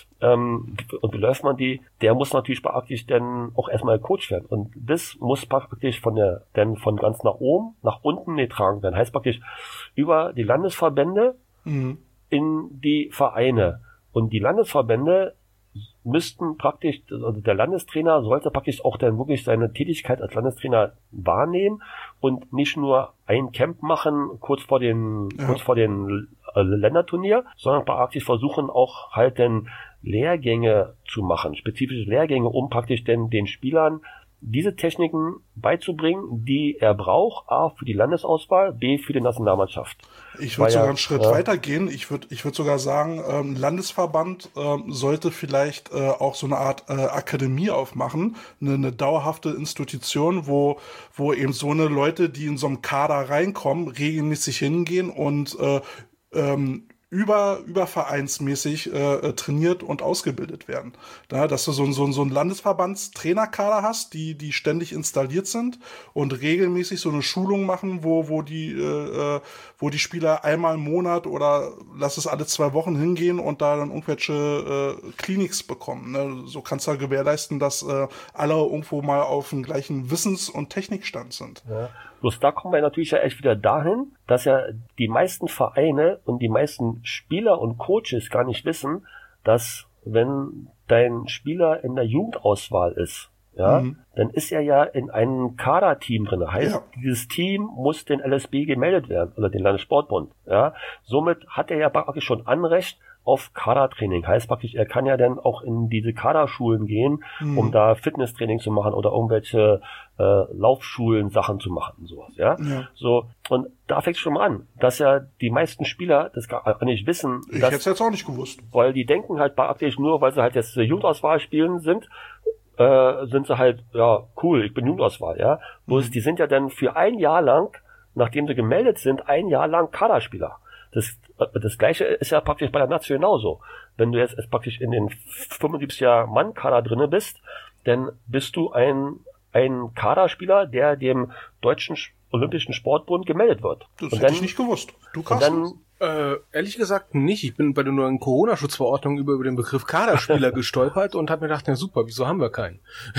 ähm, und wie läuft man die, der muss natürlich praktisch dann auch erstmal gecoacht werden und das muss praktisch von der, dann von ganz nach oben, nach unten getragen werden, heißt praktisch über die Landesverbände, mhm. in die Vereine. Und die Landesverbände müssten praktisch, also der Landestrainer sollte praktisch auch dann wirklich seine Tätigkeit als Landestrainer wahrnehmen und nicht nur ein Camp machen, kurz vor den, ja. kurz vor den äh, Länderturnier, sondern praktisch versuchen auch halt dann Lehrgänge zu machen, spezifische Lehrgänge, um praktisch dann den Spielern diese Techniken beizubringen, die er braucht, A, für die Landesauswahl, B, für die Nationalmannschaft. Ich würde sogar einen Schritt ja. weiter gehen. Ich würde ich würde sogar sagen, ähm, Landesverband ähm, sollte vielleicht äh, auch so eine Art äh, Akademie aufmachen, eine, eine dauerhafte Institution, wo wo eben so eine Leute, die in so einem Kader reinkommen, regelmäßig hingehen und äh, ähm, über, übervereinsmäßig äh, trainiert und ausgebildet werden. Da, dass du so, so, so einen Landesverbandstrainerkader hast, die, die ständig installiert sind und regelmäßig so eine Schulung machen, wo, wo die, äh, wo die Spieler einmal im Monat oder lass es alle zwei Wochen hingehen und da dann irgendwelche äh, Kliniks bekommen. Ne? So kannst du ja gewährleisten, dass äh, alle irgendwo mal auf dem gleichen Wissens- und Technikstand sind. Ja. Bloß da kommen wir natürlich ja echt wieder dahin, dass ja die meisten Vereine und die meisten Spieler und Coaches gar nicht wissen, dass wenn dein Spieler in der Jugendauswahl ist, ja, mhm. dann ist er ja in einem Kaderteam drin. Heißt, ja. dieses Team muss den L S B gemeldet werden, oder den Landessportbund. Ja, somit hat er ja praktisch schon Anrecht auf Kadertraining. Heißt praktisch, er kann ja dann auch in diese Kaderschulen gehen, mhm. um da Fitnesstraining zu machen oder irgendwelche äh, Laufschulen Sachen zu machen und sowas, ja? ja. So, und da fängt es schon mal an, dass ja die meisten Spieler das gar nicht wissen. Ich hätte es jetzt auch nicht gewusst. Weil die denken halt praktisch nur, weil sie halt jetzt Jugendauswahl spielen sind, äh, sind sie halt, ja, cool, ich bin Jugendauswahl, ja? Bloß mhm. die sind ja dann für ein Jahr lang, nachdem sie gemeldet sind, ein Jahr lang Kaderspieler. Das, das Gleiche ist ja praktisch bei der Nation genauso. Wenn du jetzt praktisch in den fünfundsiebziger-Mann-Kader drinne bist, dann bist du ein, ein Kaderspieler, der dem Deutschen Olympischen Sportbund gemeldet wird. Das und hätte dann, ich nicht gewusst. Du kannst dann, äh, ehrlich gesagt nicht. Ich bin bei der neuen Corona-Schutzverordnung über, über den Begriff Kaderspieler gestolpert und habe mir gedacht, na super, wieso haben wir keinen?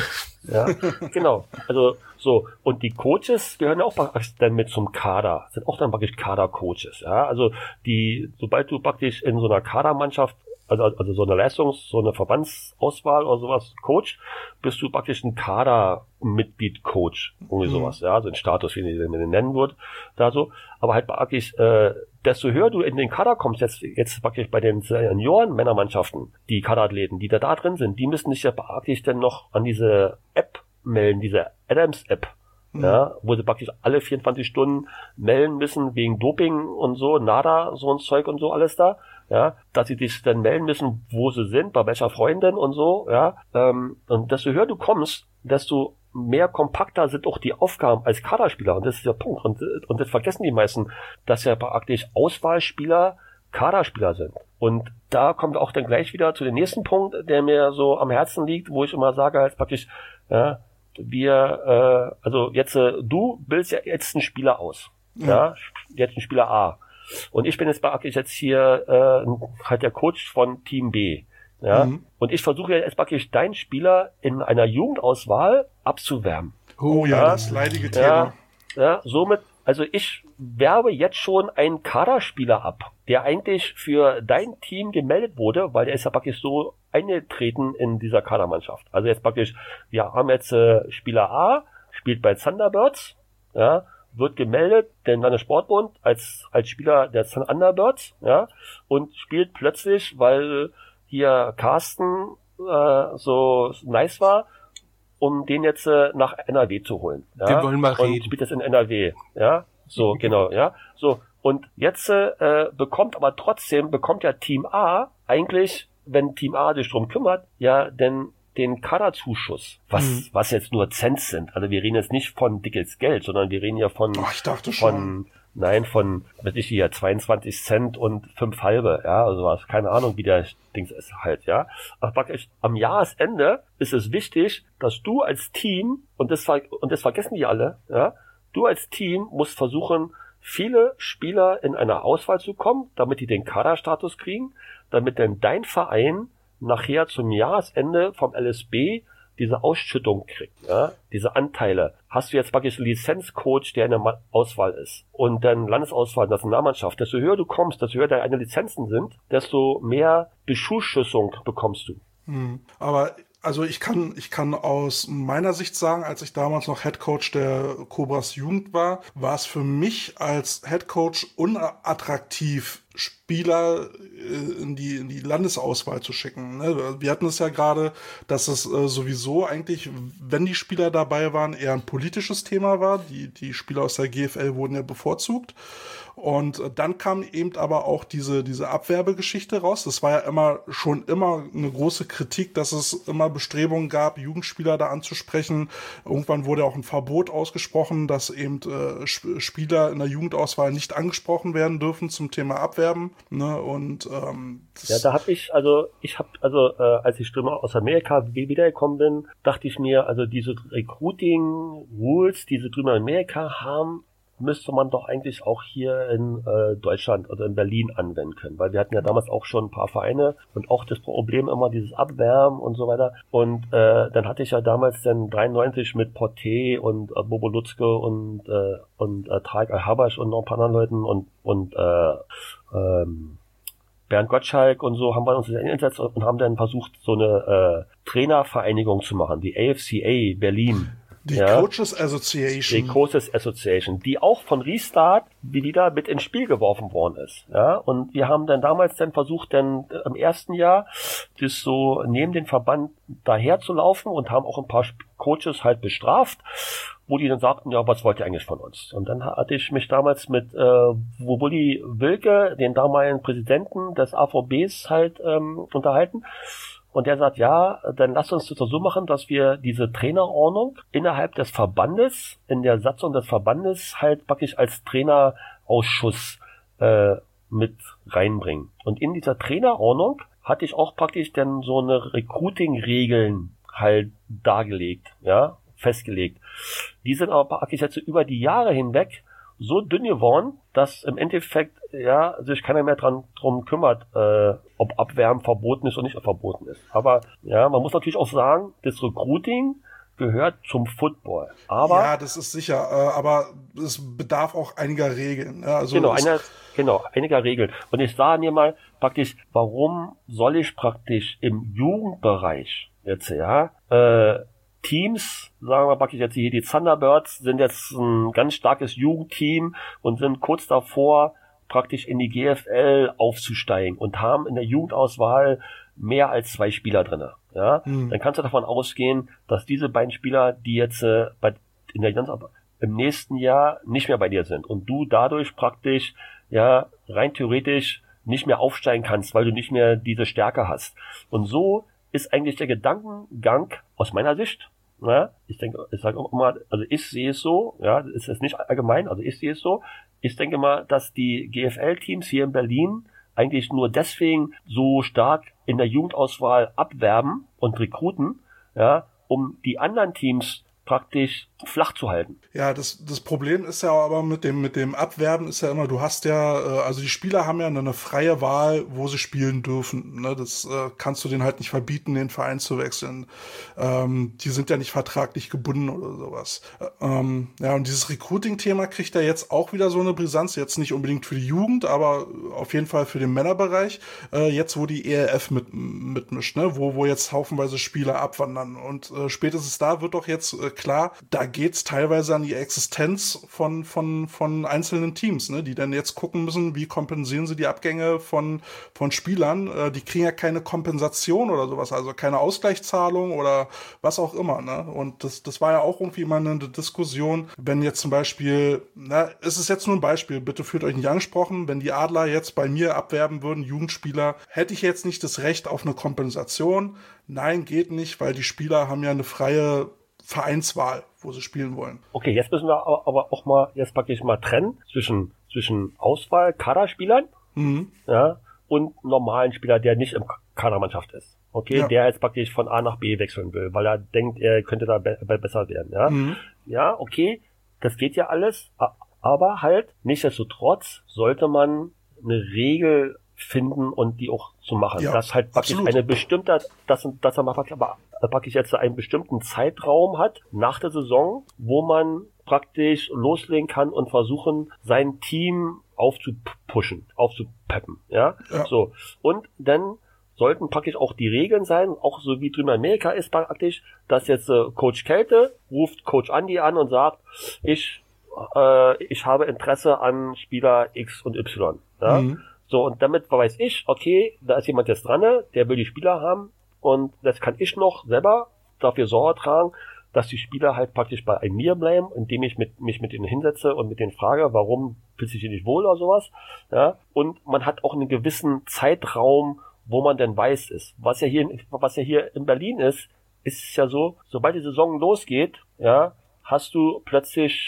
Ja, genau. Also so, und die Coaches gehören ja auch praktisch dann mit zum Kader, sind auch dann praktisch Kader-Coaches. Ja, also die, sobald du praktisch in so einer Kadermannschaft, also also so eine Leistungs-, so eine Verbandsauswahl oder sowas coach, bist du praktisch ein Kadermitglied-Coach, irgendwie mhm. sowas, ja, so ein Status, wie man den nennen wird, da so. Aber halt praktisch, äh, desto höher du in den Kader kommst, jetzt, jetzt praktisch bei den Senioren-Männermannschaften, die Kaderathleten, die da da drin sind, die müssen sich ja praktisch dann noch an diese App melden, diese Adams-App, mhm. ja, wo sie praktisch alle vierundzwanzig Stunden melden müssen wegen Doping und so, NADA, so ein Zeug und so alles da, ja, dass sie sich dann melden müssen, wo sie sind, bei welcher Freundin und so, ja, ähm, und desto höher du kommst, desto mehr kompakter sind auch die Aufgaben als Kaderspieler, und das ist der Punkt, und, und das vergessen die meisten, dass ja praktisch Auswahlspieler Kaderspieler sind. Und da kommt auch dann gleich wieder zu dem nächsten Punkt, der mir so am Herzen liegt, wo ich immer sage, als praktisch, ja, wir, äh, also jetzt, äh, du bildest ja jetzt einen Spieler aus, ja, ja jetzt einen Spieler A. Und ich bin jetzt praktisch jetzt hier äh, halt der Coach von Team B. Ja? Mhm. Und ich versuche jetzt praktisch deinen Spieler in einer Jugendauswahl abzuwärmen. Oh ja, ja, das leidige Thema. Ja, ja, somit, also ich werbe jetzt schon einen Kaderspieler ab, der eigentlich für dein Team gemeldet wurde, weil der ist ja praktisch so eingetreten in dieser Kadermannschaft. Also jetzt praktisch, wir haben jetzt äh, Spieler A, spielt bei Thunderbirds, ja, wird gemeldet, denn Landessportbund als als Spieler der Thunderbirds, ja, und spielt plötzlich, weil hier Carsten äh, so nice war, um den jetzt äh, nach N R W zu holen. Ja? Wir wollen mal und reden. Spielt jetzt in N R W, ja, so genau, ja, so, und jetzt äh, bekommt aber trotzdem bekommt ja Team A eigentlich, wenn Team A sich drum kümmert, ja, denn den Kaderzuschuss, was mhm. was jetzt nur Cent sind. Also wir reden jetzt nicht von dickes Geld, sondern wir reden ja von oh, ich dachte von schon. nein, von weiß ich hier zweiundzwanzig Cent und fünf halbe, ja, also was, keine Ahnung, wie der Dings ist halt, ja. Aber praktisch am Jahresende ist es wichtig, dass du als Team, und das und das vergessen die alle, ja, du als Team musst versuchen, viele Spieler in einer Auswahl zu kommen, damit die den Kaderstatus kriegen, damit dann dein Verein nachher zum Jahresende vom L S B diese Ausschüttung kriegt, ja, diese Anteile. Hast du jetzt praktisch einen Lizenzcoach, der in der Auswahl ist, und dann Landesauswahl, Nationalmannschaft, desto höher du kommst, desto höher deine Lizenzen sind, desto mehr Beschusschussung bekommst du. Hm. Aber also ich kann ich kann aus meiner Sicht sagen, als ich damals noch Headcoach der Cobras Jugend war, war es für mich als Headcoach unattraktiv, Spieler in die in die Landesauswahl zu schicken. Wir hatten es ja gerade, dass es sowieso eigentlich, wenn die Spieler dabei waren, eher ein politisches Thema war. Die die Spieler aus der G F L wurden ja bevorzugt. Und dann kam eben aber auch diese diese Abwerbegeschichte raus. Das war ja immer schon immer eine große Kritik, dass es immer Bestrebungen gab, Jugendspieler da anzusprechen. Irgendwann wurde auch ein Verbot ausgesprochen, dass eben äh, Spieler in der Jugendauswahl nicht angesprochen werden dürfen zum Thema Abwerbe. abwerben, ne, und ähm, ja, da habe ich, also ich habe, also äh, als ich aus Amerika wiedergekommen bin, dachte ich mir, also diese Recruiting-Rules, die sie drüben in Amerika haben, müsste man doch eigentlich auch hier in äh, Deutschland oder in Berlin anwenden können, weil wir hatten ja damals auch schon ein paar Vereine und auch das Problem immer dieses Abwärmen und so weiter, und äh, dann hatte ich ja damals dann dreiundneunzig mit Porté und äh, Bobo Lutzke und äh, und äh, Tarek Al-Habash und noch ein paar anderen Leuten und und äh, ähm, Bernd Gottschalk und so haben wir uns hingesetzt und haben dann versucht, so eine äh, Trainervereinigung zu machen, die A F C A Berlin. Die ja, Coaches Association. Die Coaches Association, die auch von Restart wieder mit ins Spiel geworfen worden ist. Ja, und wir haben dann damals dann versucht, dann im ersten Jahr das so neben den Verband daher zu laufen und haben auch ein paar Coaches halt bestraft, wo die dann sagten, ja, was wollt ihr eigentlich von uns? Und dann hatte ich mich damals mit äh, Wobuli Wilke, den damaligen Präsidenten des A V Bs, halt ähm, unterhalten. Und der sagt, ja, dann lasst uns das so machen, dass wir diese Trainerordnung innerhalb des Verbandes, in der Satzung des Verbandes halt praktisch als Trainerausschuss äh, mit reinbringen. Und in dieser Trainerordnung hatte ich auch praktisch dann so eine Recruiting-Regeln halt dargelegt, ja, festgelegt. Die sind aber praktisch jetzt über die Jahre hinweg so dünn geworden, dass im Endeffekt ja sich keiner mehr dran drum kümmert, äh, ob Abwärmen verboten ist oder nicht verboten ist. Aber ja, man muss natürlich auch sagen, das Recruiting gehört zum Football. Aber ja, das ist sicher, äh, aber es bedarf auch einiger Regeln. Ja, also genau, einer, genau, einiger Regeln. Und ich sage mir mal praktisch, warum soll ich praktisch im Jugendbereich jetzt ja äh, Teams, sagen wir praktisch jetzt hier die Thunderbirds, sind jetzt ein ganz starkes Jugendteam und sind kurz davor, praktisch in die G F L aufzusteigen und haben in der Jugendauswahl mehr als zwei Spieler drinne. Ja, hm. Dann kannst du davon ausgehen, dass diese beiden Spieler, die jetzt äh, bei, in der im nächsten Jahr nicht mehr bei dir sind und du dadurch praktisch ja rein theoretisch nicht mehr aufsteigen kannst, weil du nicht mehr diese Stärke hast. Und so ist eigentlich der Gedankengang aus meiner Sicht. Ja, ich denke, ich sage immer, also ich sehe es so, ja, ist es nicht allgemein, also ich sehe es so. Ich denke mal, dass die G F L-Teams hier in Berlin eigentlich nur deswegen so stark in der Jugendauswahl abwerben und rekruten, ja, um die anderen Teams praktisch flach zu halten. Ja, das das Problem ist ja aber mit dem mit dem Abwerben ist ja immer, du hast ja, also die Spieler haben ja eine freie Wahl, wo sie spielen dürfen. Ne? Das äh, kannst du denen halt nicht verbieten, den Verein zu wechseln. Ähm, die sind ja nicht vertraglich gebunden oder sowas. Ähm, ja, und dieses Recruiting-Thema kriegt ja jetzt auch wieder so eine Brisanz, jetzt nicht unbedingt für die Jugend, aber auf jeden Fall für den Männerbereich, äh, jetzt wo die E L F mit, mitmischt, ne? wo wo jetzt haufenweise Spieler abwandern. Und äh, spätestens da wird doch jetzt äh, klar, da geht's teilweise an die Existenz von von von einzelnen Teams, ne, die dann jetzt gucken müssen, wie kompensieren sie die Abgänge von von Spielern. Äh, die kriegen ja keine Kompensation oder sowas, also keine Ausgleichszahlung oder was auch immer, ne. Und das das war ja auch irgendwie mal eine Diskussion, wenn jetzt zum Beispiel, na, es ist jetzt nur ein Beispiel, bitte fühlt euch nicht angesprochen, wenn die Adler jetzt bei mir abwerben würden, Jugendspieler, hätte ich jetzt nicht das Recht auf eine Kompensation. Nein, geht nicht, weil die Spieler haben ja eine freie Vereinswahl, wo sie spielen wollen. Okay, jetzt müssen wir aber auch mal, jetzt praktisch mal trennen zwischen, zwischen Auswahl, Kaderspielern, mhm. ja, und normalen Spieler, der nicht im Kadermannschaft ist. Okay, ja. Der jetzt praktisch von A nach B wechseln will, weil er denkt, er könnte da be- besser werden, ja. Mhm. Ja, okay, das geht ja alles, aber halt, nichtsdestotrotz sollte man eine Regel finden und die auch zu machen. Ja, dass halt praktisch absolut. eine bestimmte, dass, dass er mal praktisch, aber praktisch jetzt einen bestimmten Zeitraum hat nach der Saison, wo man praktisch loslegen kann und versuchen, sein Team aufzupushen, aufzupeppen, ja? ja. So. Und dann sollten praktisch auch die Regeln sein, auch so wie drüben in Amerika ist praktisch, dass jetzt äh, Coach Kälte ruft Coach Andi an und sagt, ich, äh, ich habe Interesse an Spieler X und Y, ja? Mhm. So, und damit weiß ich, okay, da ist jemand jetzt dran, der will die Spieler haben und das kann ich noch selber dafür Sorge tragen, dass die Spieler halt praktisch bei mir bleiben, indem ich mit, mich mit ihnen hinsetze und mit denen frage, warum fühlst du dich nicht wohl oder sowas, ja, und man hat auch einen gewissen Zeitraum, wo man denn weiß ist. Was ja hier, was ja hier in Berlin ist, ist ja so, sobald die Saison losgeht, ja, hast du plötzlich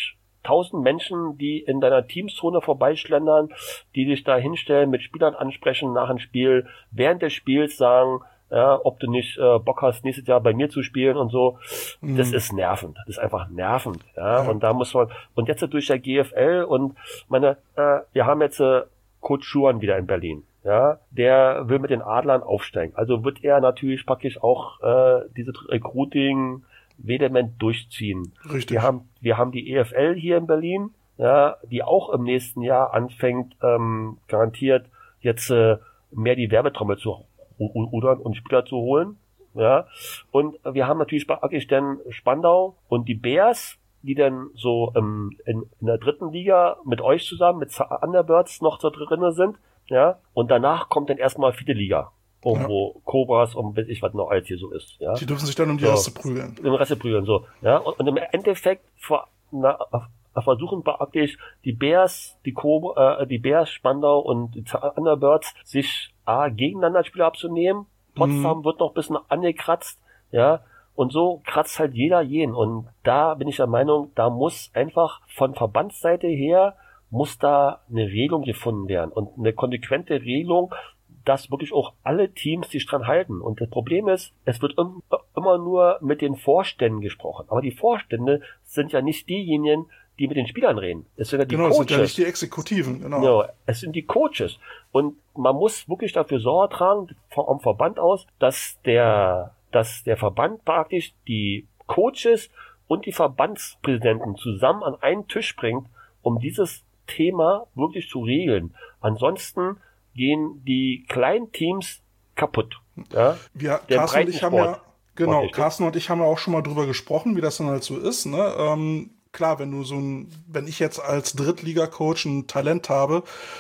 tausend Menschen, die in deiner Teamzone vorbeischlendern, die dich da hinstellen, mit Spielern ansprechen nach dem Spiel, während des Spiels sagen, ja, ob du nicht äh, Bock hast, nächstes Jahr bei mir zu spielen und so. Mhm. Das ist nervend. Das ist einfach nervend. Ja, ja. Und da muss man, und jetzt durch der G F L und meine, äh, wir haben jetzt äh, Coach Schuhan wieder in Berlin. Ja, der will mit den Adlern aufsteigen. Also wird er natürlich praktisch auch äh, dieses Recruiting vehement durchziehen. Richtig. Wir haben, wir haben die E F L hier in Berlin, ja, die auch im nächsten Jahr anfängt, ähm, garantiert jetzt äh, mehr die Werbetrommel zu rudern und Spieler zu holen. Ja, und wir haben natürlich praktisch dann Spandau und die Bears, die dann so ähm, in, in der dritten Liga mit euch zusammen, mit Thunderbirds noch da drin sind. Ja, und danach kommt dann erstmal vierte Liga. Irgendwo ja. Cobras und weiß ich, was noch alles hier so ist. Ja. Die dürfen sich dann um die so, Reste prügeln. Um die Reste prügeln, so. Ja, und, und im Endeffekt vor, na, versuchen praktisch die Bears, die Cobra, äh, die Bears, Spandau und die Thunderbirds sich A, gegeneinander Spieler abzunehmen. Potsdam mhm. wird noch ein bisschen angekratzt. Ja, und so kratzt halt jeder jeden. Und da bin ich der Meinung, da muss einfach von Verbandsseite her muss da eine Regelung gefunden werden und eine konsequente Regelung, dass wirklich auch alle Teams sich dran halten. Und das Problem ist, es wird im, immer nur mit den Vorständen gesprochen. Aber die Vorstände sind ja nicht diejenigen, die mit den Spielern reden. Es sind ja die genau, Coaches. Genau, es sind ja nicht die Exekutiven. Genau. Ja, es sind die Coaches. Und man muss wirklich dafür Sorge tragen, vom Verband aus, dass der, dass der Verband praktisch die Coaches und die Verbandspräsidenten zusammen an einen Tisch bringt, um dieses Thema wirklich zu regeln. Ansonsten gehen die kleinen Teams kaputt. Ja? Wir, Carsten und ich haben ja, genau, Carsten und ich haben ja auch schon mal drüber gesprochen, wie das dann halt so ist, ne? Ähm, klar, wenn du so ein, wenn ich jetzt als Drittliga-Coach ein Talent habe,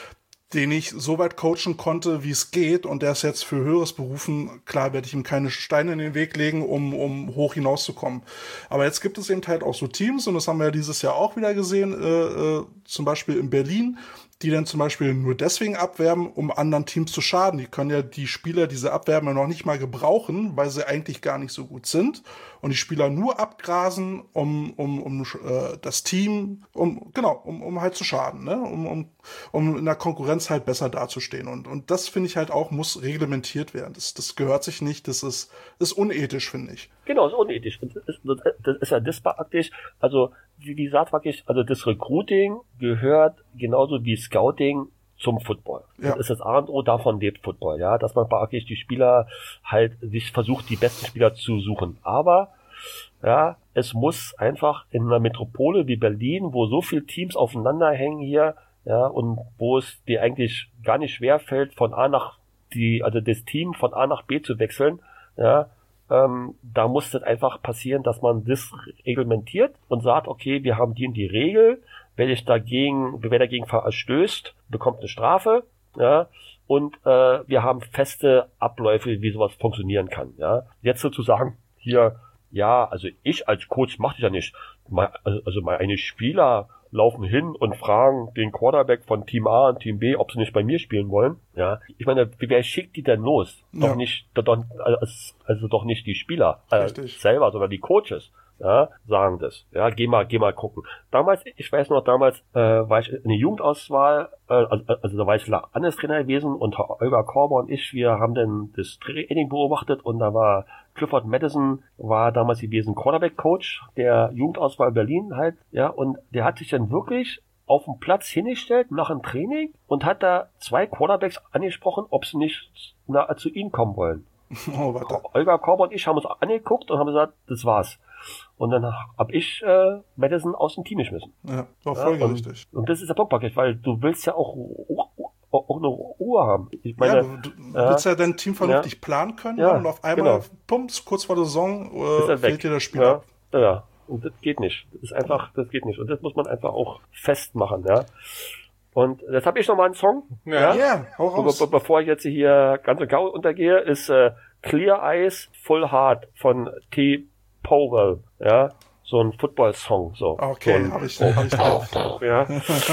den ich so weit coachen konnte, wie es geht, und der ist jetzt für Höheres berufen, klar werde ich ihm keine Steine in den Weg legen, um, um hoch hinauszukommen. Aber jetzt gibt es eben halt auch so Teams, und das haben wir ja dieses Jahr auch wieder gesehen, äh, äh, zum Beispiel in Berlin, die dann zum Beispiel nur deswegen abwerben, um anderen Teams zu schaden. Die können ja die Spieler, diese Abwerben, noch nicht mal gebrauchen, weil sie eigentlich gar nicht so gut sind. Und die Spieler nur abgrasen, um, um, um äh, das Team, um genau, um, um halt zu schaden, ne? Um, um, um in der Konkurrenz halt besser dazustehen. Und, und das, finde ich halt auch, muss reglementiert werden. Das, das gehört sich nicht, das ist, ist unethisch, finde ich. Genau, ist unethisch. Und das ist, das ist ja disparaktisch. Also, wie gesagt, wirklich, also das Recruiting gehört genauso wie Scouting zum Football. Ja. Das ist das A und O, davon lebt Football, ja, dass man praktisch die Spieler halt sich versucht, die besten Spieler zu suchen. Aber, ja, es muss einfach in einer Metropole wie Berlin, wo so viele Teams aufeinander hängen hier, ja, und wo es dir eigentlich gar nicht schwer fällt, von A nach die, also das Team von A nach B zu wechseln, ja, Ähm, da muss das einfach passieren, dass man das reglementiert und sagt, okay, wir haben die und die Regel, wer dich dagegen, wer dagegen verstößt, bekommt eine Strafe, ja, und äh, wir haben feste Abläufe, wie sowas funktionieren kann, ja. Jetzt sozusagen hier, ja, also ich als Coach mache das ja nicht, also meine Spieler laufen hin und fragen den Quarterback von Team A und Team B, ob sie nicht bei mir spielen wollen. Ja, ich meine, wer schickt die denn los? Ja. Doch nicht, doch, also doch nicht die Spieler äh, selber, sondern die Coaches. Ja, sagen das. Ja, geh mal, geh mal gucken. Damals, ich weiß noch, damals äh, war ich in der Jugendauswahl, äh, also, also da war ich Landestrainer gewesen und Holger Korber und ich, wir haben dann das Training beobachtet und da war Clifford Madison, war damals gewesen Quarterback-Coach der Jugendauswahl Berlin halt, ja, und der hat sich dann wirklich auf den Platz hingestellt nach dem Training und hat da zwei Quarterbacks angesprochen, ob sie nicht na, zu ihm kommen wollen. Oh, warte. Holger Korber und ich haben uns angeguckt und haben gesagt, das war's. Und dann hab ich äh, Madison aus dem Team geschmissen. Ja, war folgerichtig. Ja, und, und das ist der Punktpaket, weil du willst ja auch, auch, auch eine Ruhe haben. Ich meine, ja, du, du äh, willst ja dein Team vernünftig ja, planen können, ja, und auf einmal, genau. Pumps, kurz vor der Saison, äh, fehlt dir das Spiel ja, ab. Ja, und das geht nicht. Das ist einfach, das geht nicht. Und das muss man einfach auch festmachen, ja. Und jetzt habe ich noch mal einen Song. Ja, ja, yeah, hau raus. Be- bevor ich jetzt hier ganz und gar untergehe, ist äh, Clear Eyes, Full Heart von T. Powell, ja, so ein Football-Song, so. Okay, so habe ich, hab ich drauf. Ja,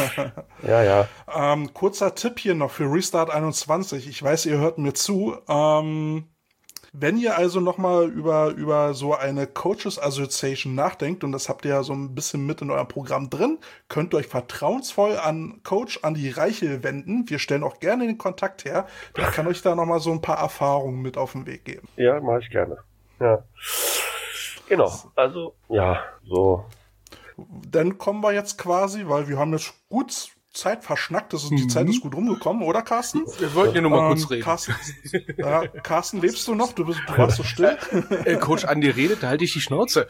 ja. ja. Ähm, kurzer Tipp hier noch für Restart einundzwanzig. Ich weiß, ihr hört mir zu. Ähm, Wenn ihr also nochmal über, über so eine Coaches Association nachdenkt, und das habt ihr ja so ein bisschen mit in eurem Programm drin, könnt ihr euch vertrauensvoll an Coach Andi Reichel wenden. Wir stellen auch gerne den Kontakt her. Der kann euch da nochmal so ein paar Erfahrungen mit auf den Weg geben. Ja, mache ich gerne. Ja. Genau, also, ja, so. Dann kommen wir jetzt quasi, weil wir haben jetzt gut Zeit verschnackt, das ist, die mhm. Zeit ist gut rumgekommen, oder Carsten? Wir wollten ja nur mal ähm, kurz reden. Carsten, ja, Carsten, lebst du noch? Du, bist, du warst so still. Äh, Coach Andi redet, da halte ich die Schnauze.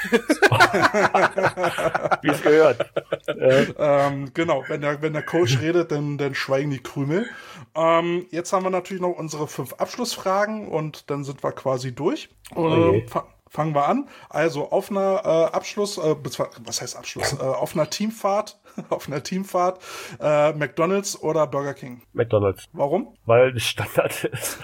Wie es gehört. ähm, genau, wenn der, wenn der Coach redet, dann, dann schweigen die Krümel. Ähm, jetzt haben wir natürlich noch unsere fünf Abschlussfragen und dann sind wir quasi durch. Okay. Äh, Fangen wir an. Also auf einer äh, Abschluss, äh, was heißt Abschluss? Äh, auf einer Teamfahrt, auf einer Teamfahrt, äh, McDonald's oder Burger King? McDonald's. Warum? Weil das Standard ist.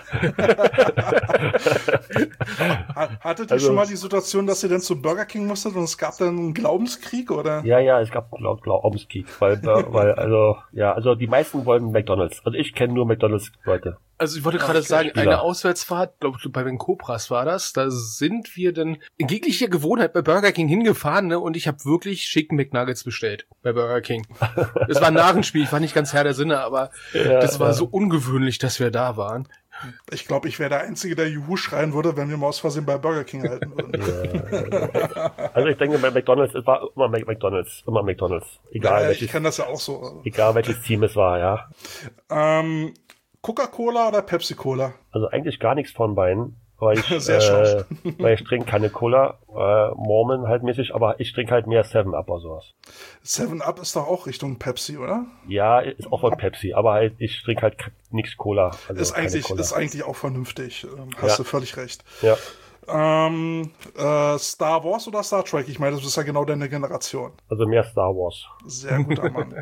Hattet ihr also, schon mal die Situation, dass ihr dann zu Burger King musstet und es gab dann einen Glaubenskrieg, oder? Ja, ja, es gab einen Glaubenskrieg, weil, weil, also, ja, also die meisten wollen McDonald's. Also ich kenne nur McDonald's-Leute. Also ich wollte gerade okay, sagen, Spieler. Eine Auswärtsfahrt, glaube ich, bei den Cobras war das, da sind wir dann in jeglicher Gewohnheit bei Burger King hingefahren, ne, und ich habe wirklich Chicken McNuggets bestellt bei Burger King. Es war ein Narrenspiel, ich war nicht ganz Herr der Sinne, aber ja, das war ja. so ungewöhnlich, dass wir da waren. Ich glaube, ich wäre der Einzige, der Juhu schreien würde, wenn wir mal aus Versehen bei Burger King halten würden. Ja, also ich denke, bei McDonald's, es war immer McDonald's, immer McDonald's. Egal ja, welches, ich kenne das ja auch so. Egal welches Team es war, ja. Ähm, Coca-Cola oder Pepsi-Cola? Also eigentlich gar nichts von beiden. Weil ich, Sehr äh, weil ich trinke keine Cola, äh, Mormon halt mäßig, aber ich trinke halt mehr seven up oder sowas. seven up ist doch auch Richtung Pepsi, oder? Ja, ist auch von Pepsi, aber halt ich trinke halt nix Cola. Also ist, eigentlich, Cola. ist eigentlich auch vernünftig, hast ja. du völlig recht. Ja. Ähm, äh, Star Wars oder Star Trek? Ich meine, das ist ja genau deine Generation. Also mehr Star Wars. Sehr guter Mann.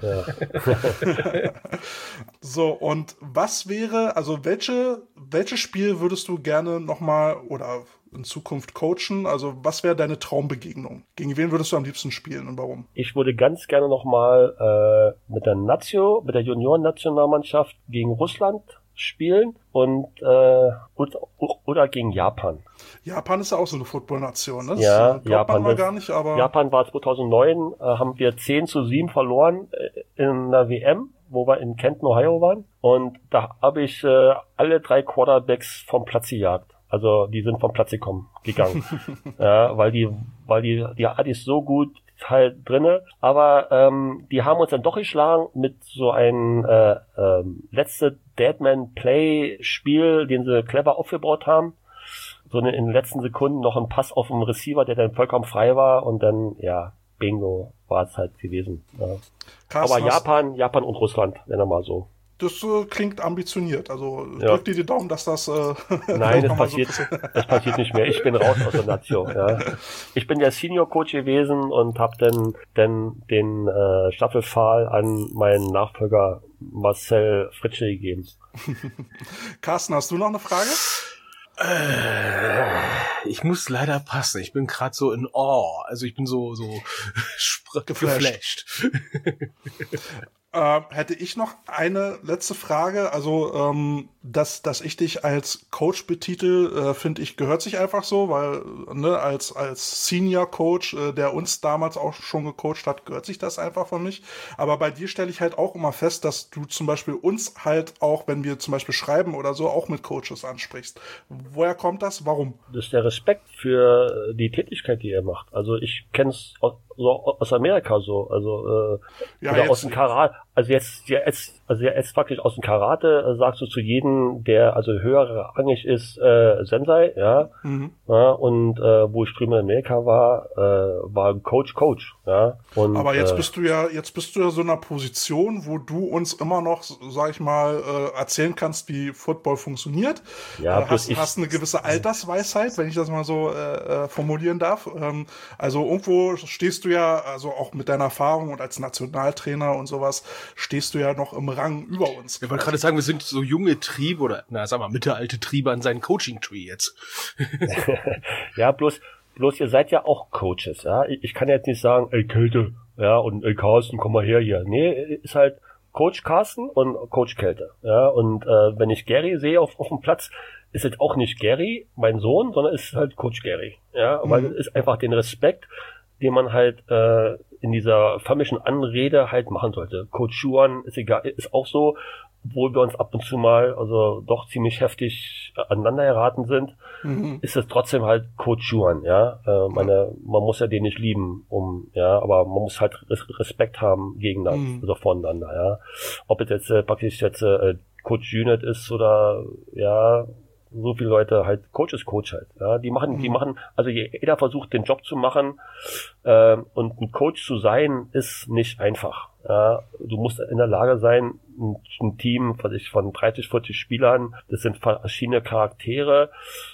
So, und was wäre, also welche, welches Spiel würdest du gerne nochmal oder in Zukunft coachen? Also was wäre deine Traumbegegnung? Gegen wen würdest du am liebsten spielen und warum? Ich würde ganz gerne nochmal äh, mit der Nazio, mit der Junioren-Nationalmannschaft gegen Russland spielen und äh, oder gegen Japan. Japan ist ja auch so eine Football-Nation, ne? Das ja, glaubt Japan man mal gar nicht, aber Japan war zweitausendneun, äh, haben wir zehn zu sieben verloren äh, in der W M, wo wir in Kenton, Ohio waren, und da habe ich äh, alle drei Quarterbacks vom Platz gejagt. Also die sind vom Platz gekommen, gegangen. Ja, weil die weil die die hatte ich so gut halt drinne, aber ähm, die haben uns dann doch geschlagen mit so einem äh, äh, letzte Deadman-Play-Spiel, den sie clever aufgebaut haben. So eine, in den letzten Sekunden noch ein Pass auf den Receiver, der dann vollkommen frei war, und dann, ja, bingo, war es halt gewesen. Ja. Krass, aber Japan, Japan und Russland, wenn er mal so. Das äh, klingt ambitioniert, also ja. drück dir die Daumen, dass das äh, Nein, das passiert, so das passiert nicht mehr. Ich bin raus aus der Nation. Ja. Ich bin der Senior Coach gewesen und habe dann, dann den äh, Staffelpfahl an meinen Nachfolger Marcel Fritsche gegeben. Carsten, hast du noch eine Frage? Ich muss leider passen. Ich bin gerade so in Awe. Also ich bin so so geflasht. Äh, hätte ich noch eine letzte Frage. Also, ähm, dass, dass ich dich als Coach betitel, äh, finde ich, gehört sich einfach so, weil, ne, als, als Senior Coach, äh, der uns damals auch schon gecoacht hat, gehört sich das einfach von mich. Aber bei dir stelle ich halt auch immer fest, dass du zum Beispiel uns halt auch, wenn wir zum Beispiel schreiben oder so, auch mit Coaches ansprichst. Woher kommt das? Warum? Das ist der Respekt für die Tätigkeit, die ihr macht. Also ich kenne es aus, so aus Amerika so, also äh, ja, oder jetzt, aus dem Karate. Also jetzt, jetzt, also jetzt praktisch aus dem Karate äh, sagst du zu jedem, der also höher rangig ist, äh, Sensei, ja. Mhm. Ja, und äh, wo ich drüben in Amerika war, äh, war Coach, Coach, ja. Und, aber jetzt äh, bist du ja, jetzt bist du ja so in einer Position, wo du uns immer noch, sag ich mal, äh, erzählen kannst, wie Football funktioniert. Ja, äh, hast, hast eine gewisse Altersweisheit, wenn ich das mal so äh, formulieren darf. Ähm, also irgendwo stehst du ja, also auch mit deiner Erfahrung und als Nationaltrainer und sowas, stehst du ja noch im Rang über uns. Ich wollte gerade sagen, wir sind so junge Triebe oder, na, sag mal, mittelalte Triebe an seinen Coaching-Tree jetzt. Ja, bloß, bloß ihr seid ja auch Coaches, ja. Ich kann jetzt nicht sagen, ey, Kälte, ja, und ey, Carsten, komm mal her hier. Nee, ist halt Coach Carsten und Coach Kälte, ja. Und äh, wenn ich Gary sehe auf, auf dem Platz, ist jetzt auch nicht Gary, mein Sohn, sondern ist halt Coach Gary. Ja, mhm. weil es ist einfach den Respekt, den man halt äh, in dieser förmlichen Anrede halt machen sollte. Coach Juan ist egal, ist auch so, obwohl wir uns ab und zu mal also doch ziemlich heftig aneinander geraten sind, mhm. ist es trotzdem halt Coach Juan, ja. Äh, meine, man muss ja den nicht lieben, um, ja, aber man muss halt Respekt haben gegeneinander, mhm. also voneinander, ja. Ob es jetzt äh, praktisch jetzt äh, Coach Unit ist oder ja, so viele Leute halt, Coach ist Coach halt, ja, die machen, mhm. die machen, also jeder versucht den Job zu machen, äh, und ein Coach zu sein ist nicht einfach, ja, du musst in der Lage sein, ein, ein Team was ich, von dreißig, vierzig Spielern, das sind verschiedene Charaktere,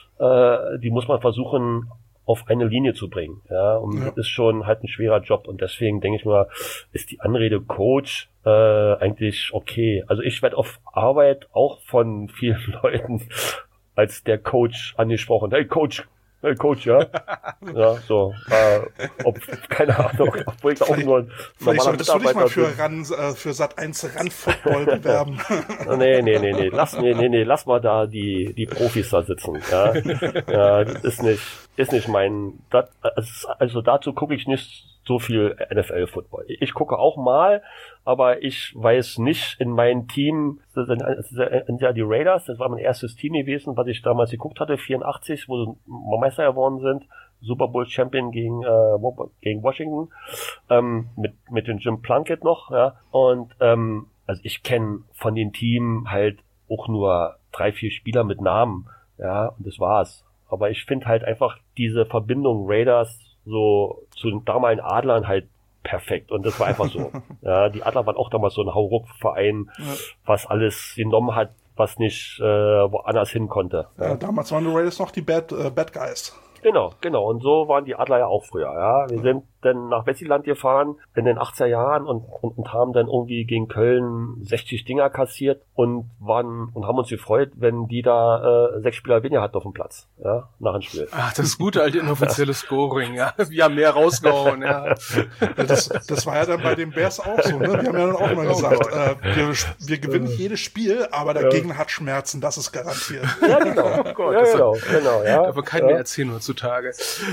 äh, die muss man versuchen, auf eine Linie zu bringen, ja, und ja. das ist schon halt ein schwerer Job und deswegen denke ich mal, ist die Anrede Coach äh, eigentlich okay. Also ich werde auf Arbeit auch von vielen Leuten als der Coach angesprochen. Hey Coach, hey Coach, ja. Ja, so. Äh, ob, keine Ahnung, obwohl ich auch nur ein normaler solltest du dich mal für, Ran, äh, für Sat eins Rand Football bewerben. Nee, nee, nee, nee. Lass, nee, nee, nee, lass mal da die, die Profis da sitzen. Ja, ja, das ist nicht, ist nicht mein, das, also dazu gucke ich nicht so viel N F L-Football. Ich gucke auch mal, aber ich weiß nicht in meinem Team, das sind ja die Raiders, das war mein erstes Team gewesen, was ich damals geguckt hatte, vierundachtzig, wo sie Meister geworden sind, Super Bowl Champion gegen äh, gegen Washington, ähm, mit mit dem Jim Plunkett noch, ja, und ähm, also ich kenne von den Team halt auch nur drei, vier Spieler mit Namen, ja, und das war's. Aber ich finde halt einfach diese Verbindung Raiders so zu den damaligen Adlern halt perfekt. Und das war einfach so. Ja, die Adler waren auch damals so ein Hauruck-Verein, ja. was alles genommen hat, was nicht äh, woanders hin konnte. Ja. Ja, damals waren die Raiders noch die Bad, äh, Bad Guys. Genau, genau. Und so waren die Adler ja auch früher. Ja, wir ja. sind dann nach Wessiland gefahren in den achtziger Jahren und, und, und haben dann irgendwie gegen Köln sechzig Dinger kassiert und waren und haben uns gefreut, wenn die da äh, sechs Spieler weniger hatten auf dem Platz, ja, nach dem Spiel. Ach, das gute alte inoffizielle Scoring, ja. Wir haben mehr rausgehauen, ja. Das, das war ja dann bei den Bears auch so, ne? Wir haben ja dann auch mal gesagt, äh, wir, wir gewinnen jedes Spiel, aber der ja. Gegner hat Schmerzen, das ist garantiert. Ja, genau. Oh Gott, ja, das genau, genau, ja. Aber kann ja. mir erzählen heutzutage.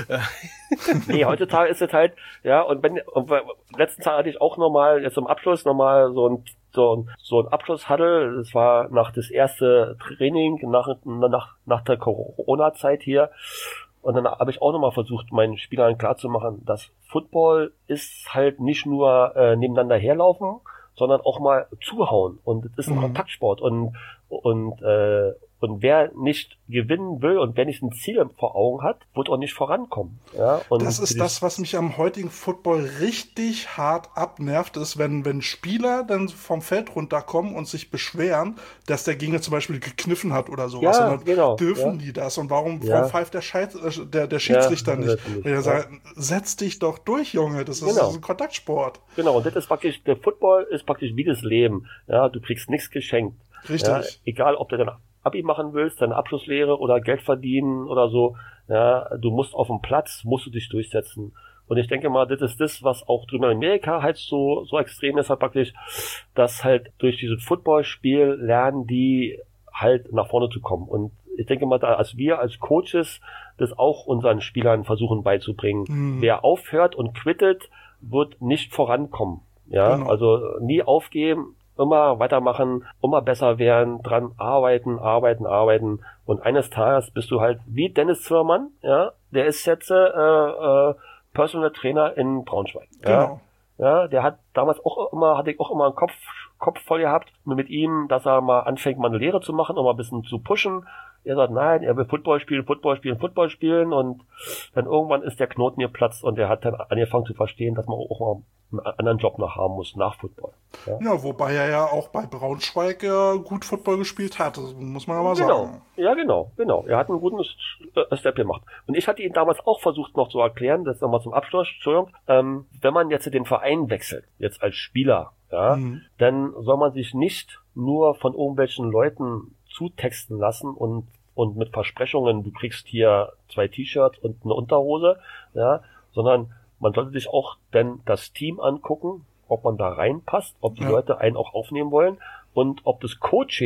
Nee, heutzutage ist es halt, ja, und wenn, und letzten Tag hatte ich auch nochmal, jetzt zum Abschluss nochmal so ein, so ein, so ein Abschlusshuddle, das war nach das erste Training, nach, nach, nach der Corona-Zeit hier, und dann habe ich auch nochmal versucht, meinen Spielern klarzumachen, dass Football ist halt nicht nur äh, nebeneinander herlaufen, sondern auch mal zuhauen, und es ist ein mhm. Kontaktsport, und, und, äh, Und wer nicht gewinnen will und wer nicht ein Ziel vor Augen hat, wird auch nicht vorankommen. Ja, und das ist das, was mich am heutigen Football richtig hart abnervt, ist, wenn, wenn Spieler dann vom Feld runterkommen und sich beschweren, dass der Gegner zum Beispiel gekniffen hat oder sowas. Ja, und dann genau, dürfen ja. die das? Und warum, ja. warum pfeift der, Scheid, der, der Schiedsrichter ja, nicht? nicht? Wenn er ja. sagt, setz dich doch durch, Junge, das ist, genau. das ist ein Kontaktsport. Genau, und das ist praktisch, der Football ist praktisch wie das Leben. Ja, du kriegst nichts geschenkt. Richtig. Ja, egal, ob du dann Abi machen willst, deine Abschlusslehre oder Geld verdienen oder so, ja, du musst auf dem Platz, musst du dich durchsetzen. Und ich denke mal, das ist das, was auch drüben in Amerika halt so, so extrem ist halt praktisch, dass halt durch dieses Footballspiel lernen die halt nach vorne zu kommen. Und ich denke mal, da, als wir als Coaches das auch unseren Spielern versuchen beizubringen. Mhm. Wer aufhört und quittet, wird nicht vorankommen. Ja, genau. Also nie aufgeben, immer weitermachen, immer besser werden, dran arbeiten, arbeiten, arbeiten. Und eines Tages bist du halt wie Dennis Zimmermann, ja, der ist jetzt äh, äh, Personal Trainer in Braunschweig. Ja? Genau. Ja, der hat damals auch immer, hatte ich auch immer einen Kopf, Kopf voll gehabt mit ihm, dass er mal anfängt, mal eine Lehre zu machen, um mal ein bisschen zu pushen. Er sagt, nein, er will Football spielen, Football spielen, Football spielen, und dann irgendwann ist der Knoten geplatzt und er hat dann angefangen zu verstehen, dass man auch mal einen anderen Job noch haben muss, nach Football. Ja, ja, wobei er ja auch bei Braunschweig äh, gut Football gespielt hat, das muss man aber genau. sagen. Ja, genau, genau. Er hat einen guten Step gemacht. Und ich hatte ihn damals auch versucht noch zu erklären, das nochmal zum Abschluss, Entschuldigung, ähm, wenn man jetzt den Verein wechselt, jetzt als Spieler, ja, mhm. dann soll man sich nicht nur von irgendwelchen Leuten zutexten lassen und und mit Versprechungen, du kriegst hier zwei T-Shirts und eine Unterhose, ja, sondern man sollte sich auch dann das Team angucken, ob man da reinpasst, ob die ja. Leute einen auch aufnehmen wollen und ob das Coaching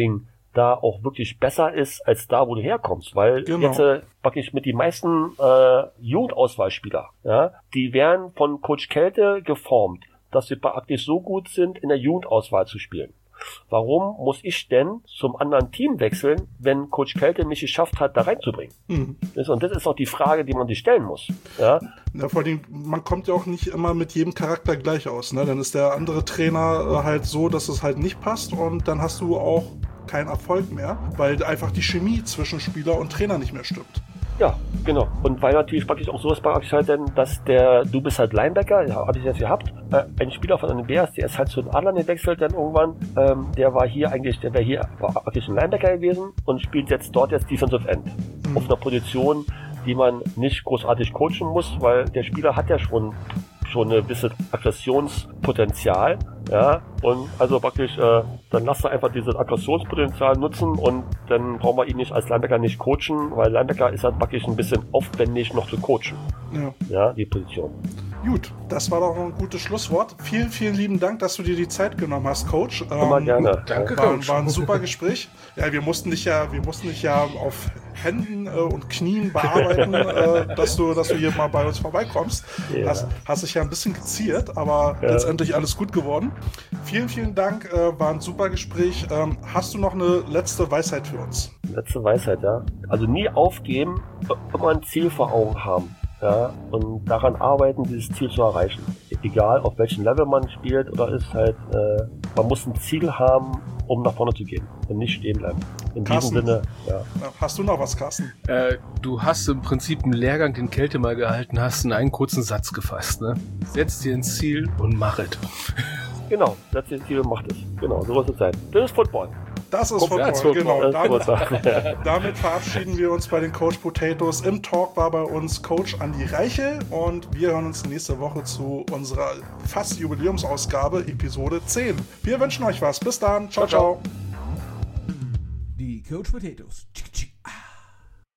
da auch wirklich besser ist als da, wo du herkommst, weil genau. jetzt äh, praktisch mit die meisten äh, Jugendauswahlspieler, ja, die werden von Coach Kälte geformt, dass sie praktisch so gut sind, in der Jugendauswahl zu spielen. Warum muss ich denn zum anderen Team wechseln, wenn Coach Kälte mich geschafft hat, da reinzubringen? Mhm. Und das ist auch die Frage, die man sich stellen muss. Ja? Ja, vor allem, man kommt ja auch nicht immer mit jedem Charakter gleich aus. Ne? Dann ist der andere Trainer halt so, dass es halt nicht passt und dann hast du auch keinen Erfolg mehr, weil einfach die Chemie zwischen Spieler und Trainer nicht mehr stimmt. Ja, genau. Und weil natürlich praktisch auch so ist praktisch halt denn, dass der, du bist halt Linebacker, ja, habe ich jetzt gehabt, äh, ein Spieler von den Bears, der ist halt zu den Adlern gewechselt dann irgendwann, ähm, der war hier eigentlich, der wäre hier, war praktisch ein Linebacker gewesen und spielt jetzt dort jetzt Defensive End. Mhm. Auf einer Position, die man nicht großartig coachen muss, weil der Spieler hat ja schon schon ein bisschen Aggressionspotenzial, ja, und also praktisch, äh, dann lasst er einfach dieses Aggressionspotenzial nutzen und dann brauchen wir ihn nicht als Linebacker nicht coachen, weil Linebacker ist halt praktisch ein bisschen aufwendig noch zu coachen, ja, ja, die Position. Gut, das war doch ein gutes Schlusswort. Vielen, vielen lieben Dank, dass du dir die Zeit genommen hast, Coach. Immer ähm, gerne. Danke, war, Coach. War ein super Gespräch. Ja, wir mussten dich ja, wir mussten dich ja auf Händen äh, und Knien bearbeiten, äh, dass du, dass du hier mal bei uns vorbeikommst. Ja. Hast, hast dich ja ein bisschen geziert, aber ja. letztendlich alles gut geworden. Vielen, vielen Dank. Äh, war ein super Gespräch. Ähm, hast du noch eine letzte Weisheit für uns? Letzte Weisheit, ja. Also nie aufgeben, immer ein Ziel vor Augen haben. Ja, und daran arbeiten, dieses Ziel zu erreichen. Egal, auf welchem Level man spielt oder ist halt, äh, man muss ein Ziel haben, um nach vorne zu gehen und nicht stehen bleiben. In Carsten, diesem Sinne, ja. Hast du noch was, Carsten? Äh, du hast im Prinzip einen Lehrgang, den Kälte mal gehalten hast, in einen kurzen Satz gefasst, ne? Setz dir ein Ziel und mach es. Genau, setz dir ein Ziel und mach es. Genau, so muss es sein. Das ist Football. Das ist Football, Football. Genau. Damit, damit verabschieden wir uns bei den Coach Potatoes. Im Talk war bei uns Coach Andi Reichel und wir hören uns nächste Woche zu unserer fast Jubiläumsausgabe, Episode zehn. Wir wünschen euch was. Bis dann. Ciao, ciao. ciao. Die Coach Potatoes.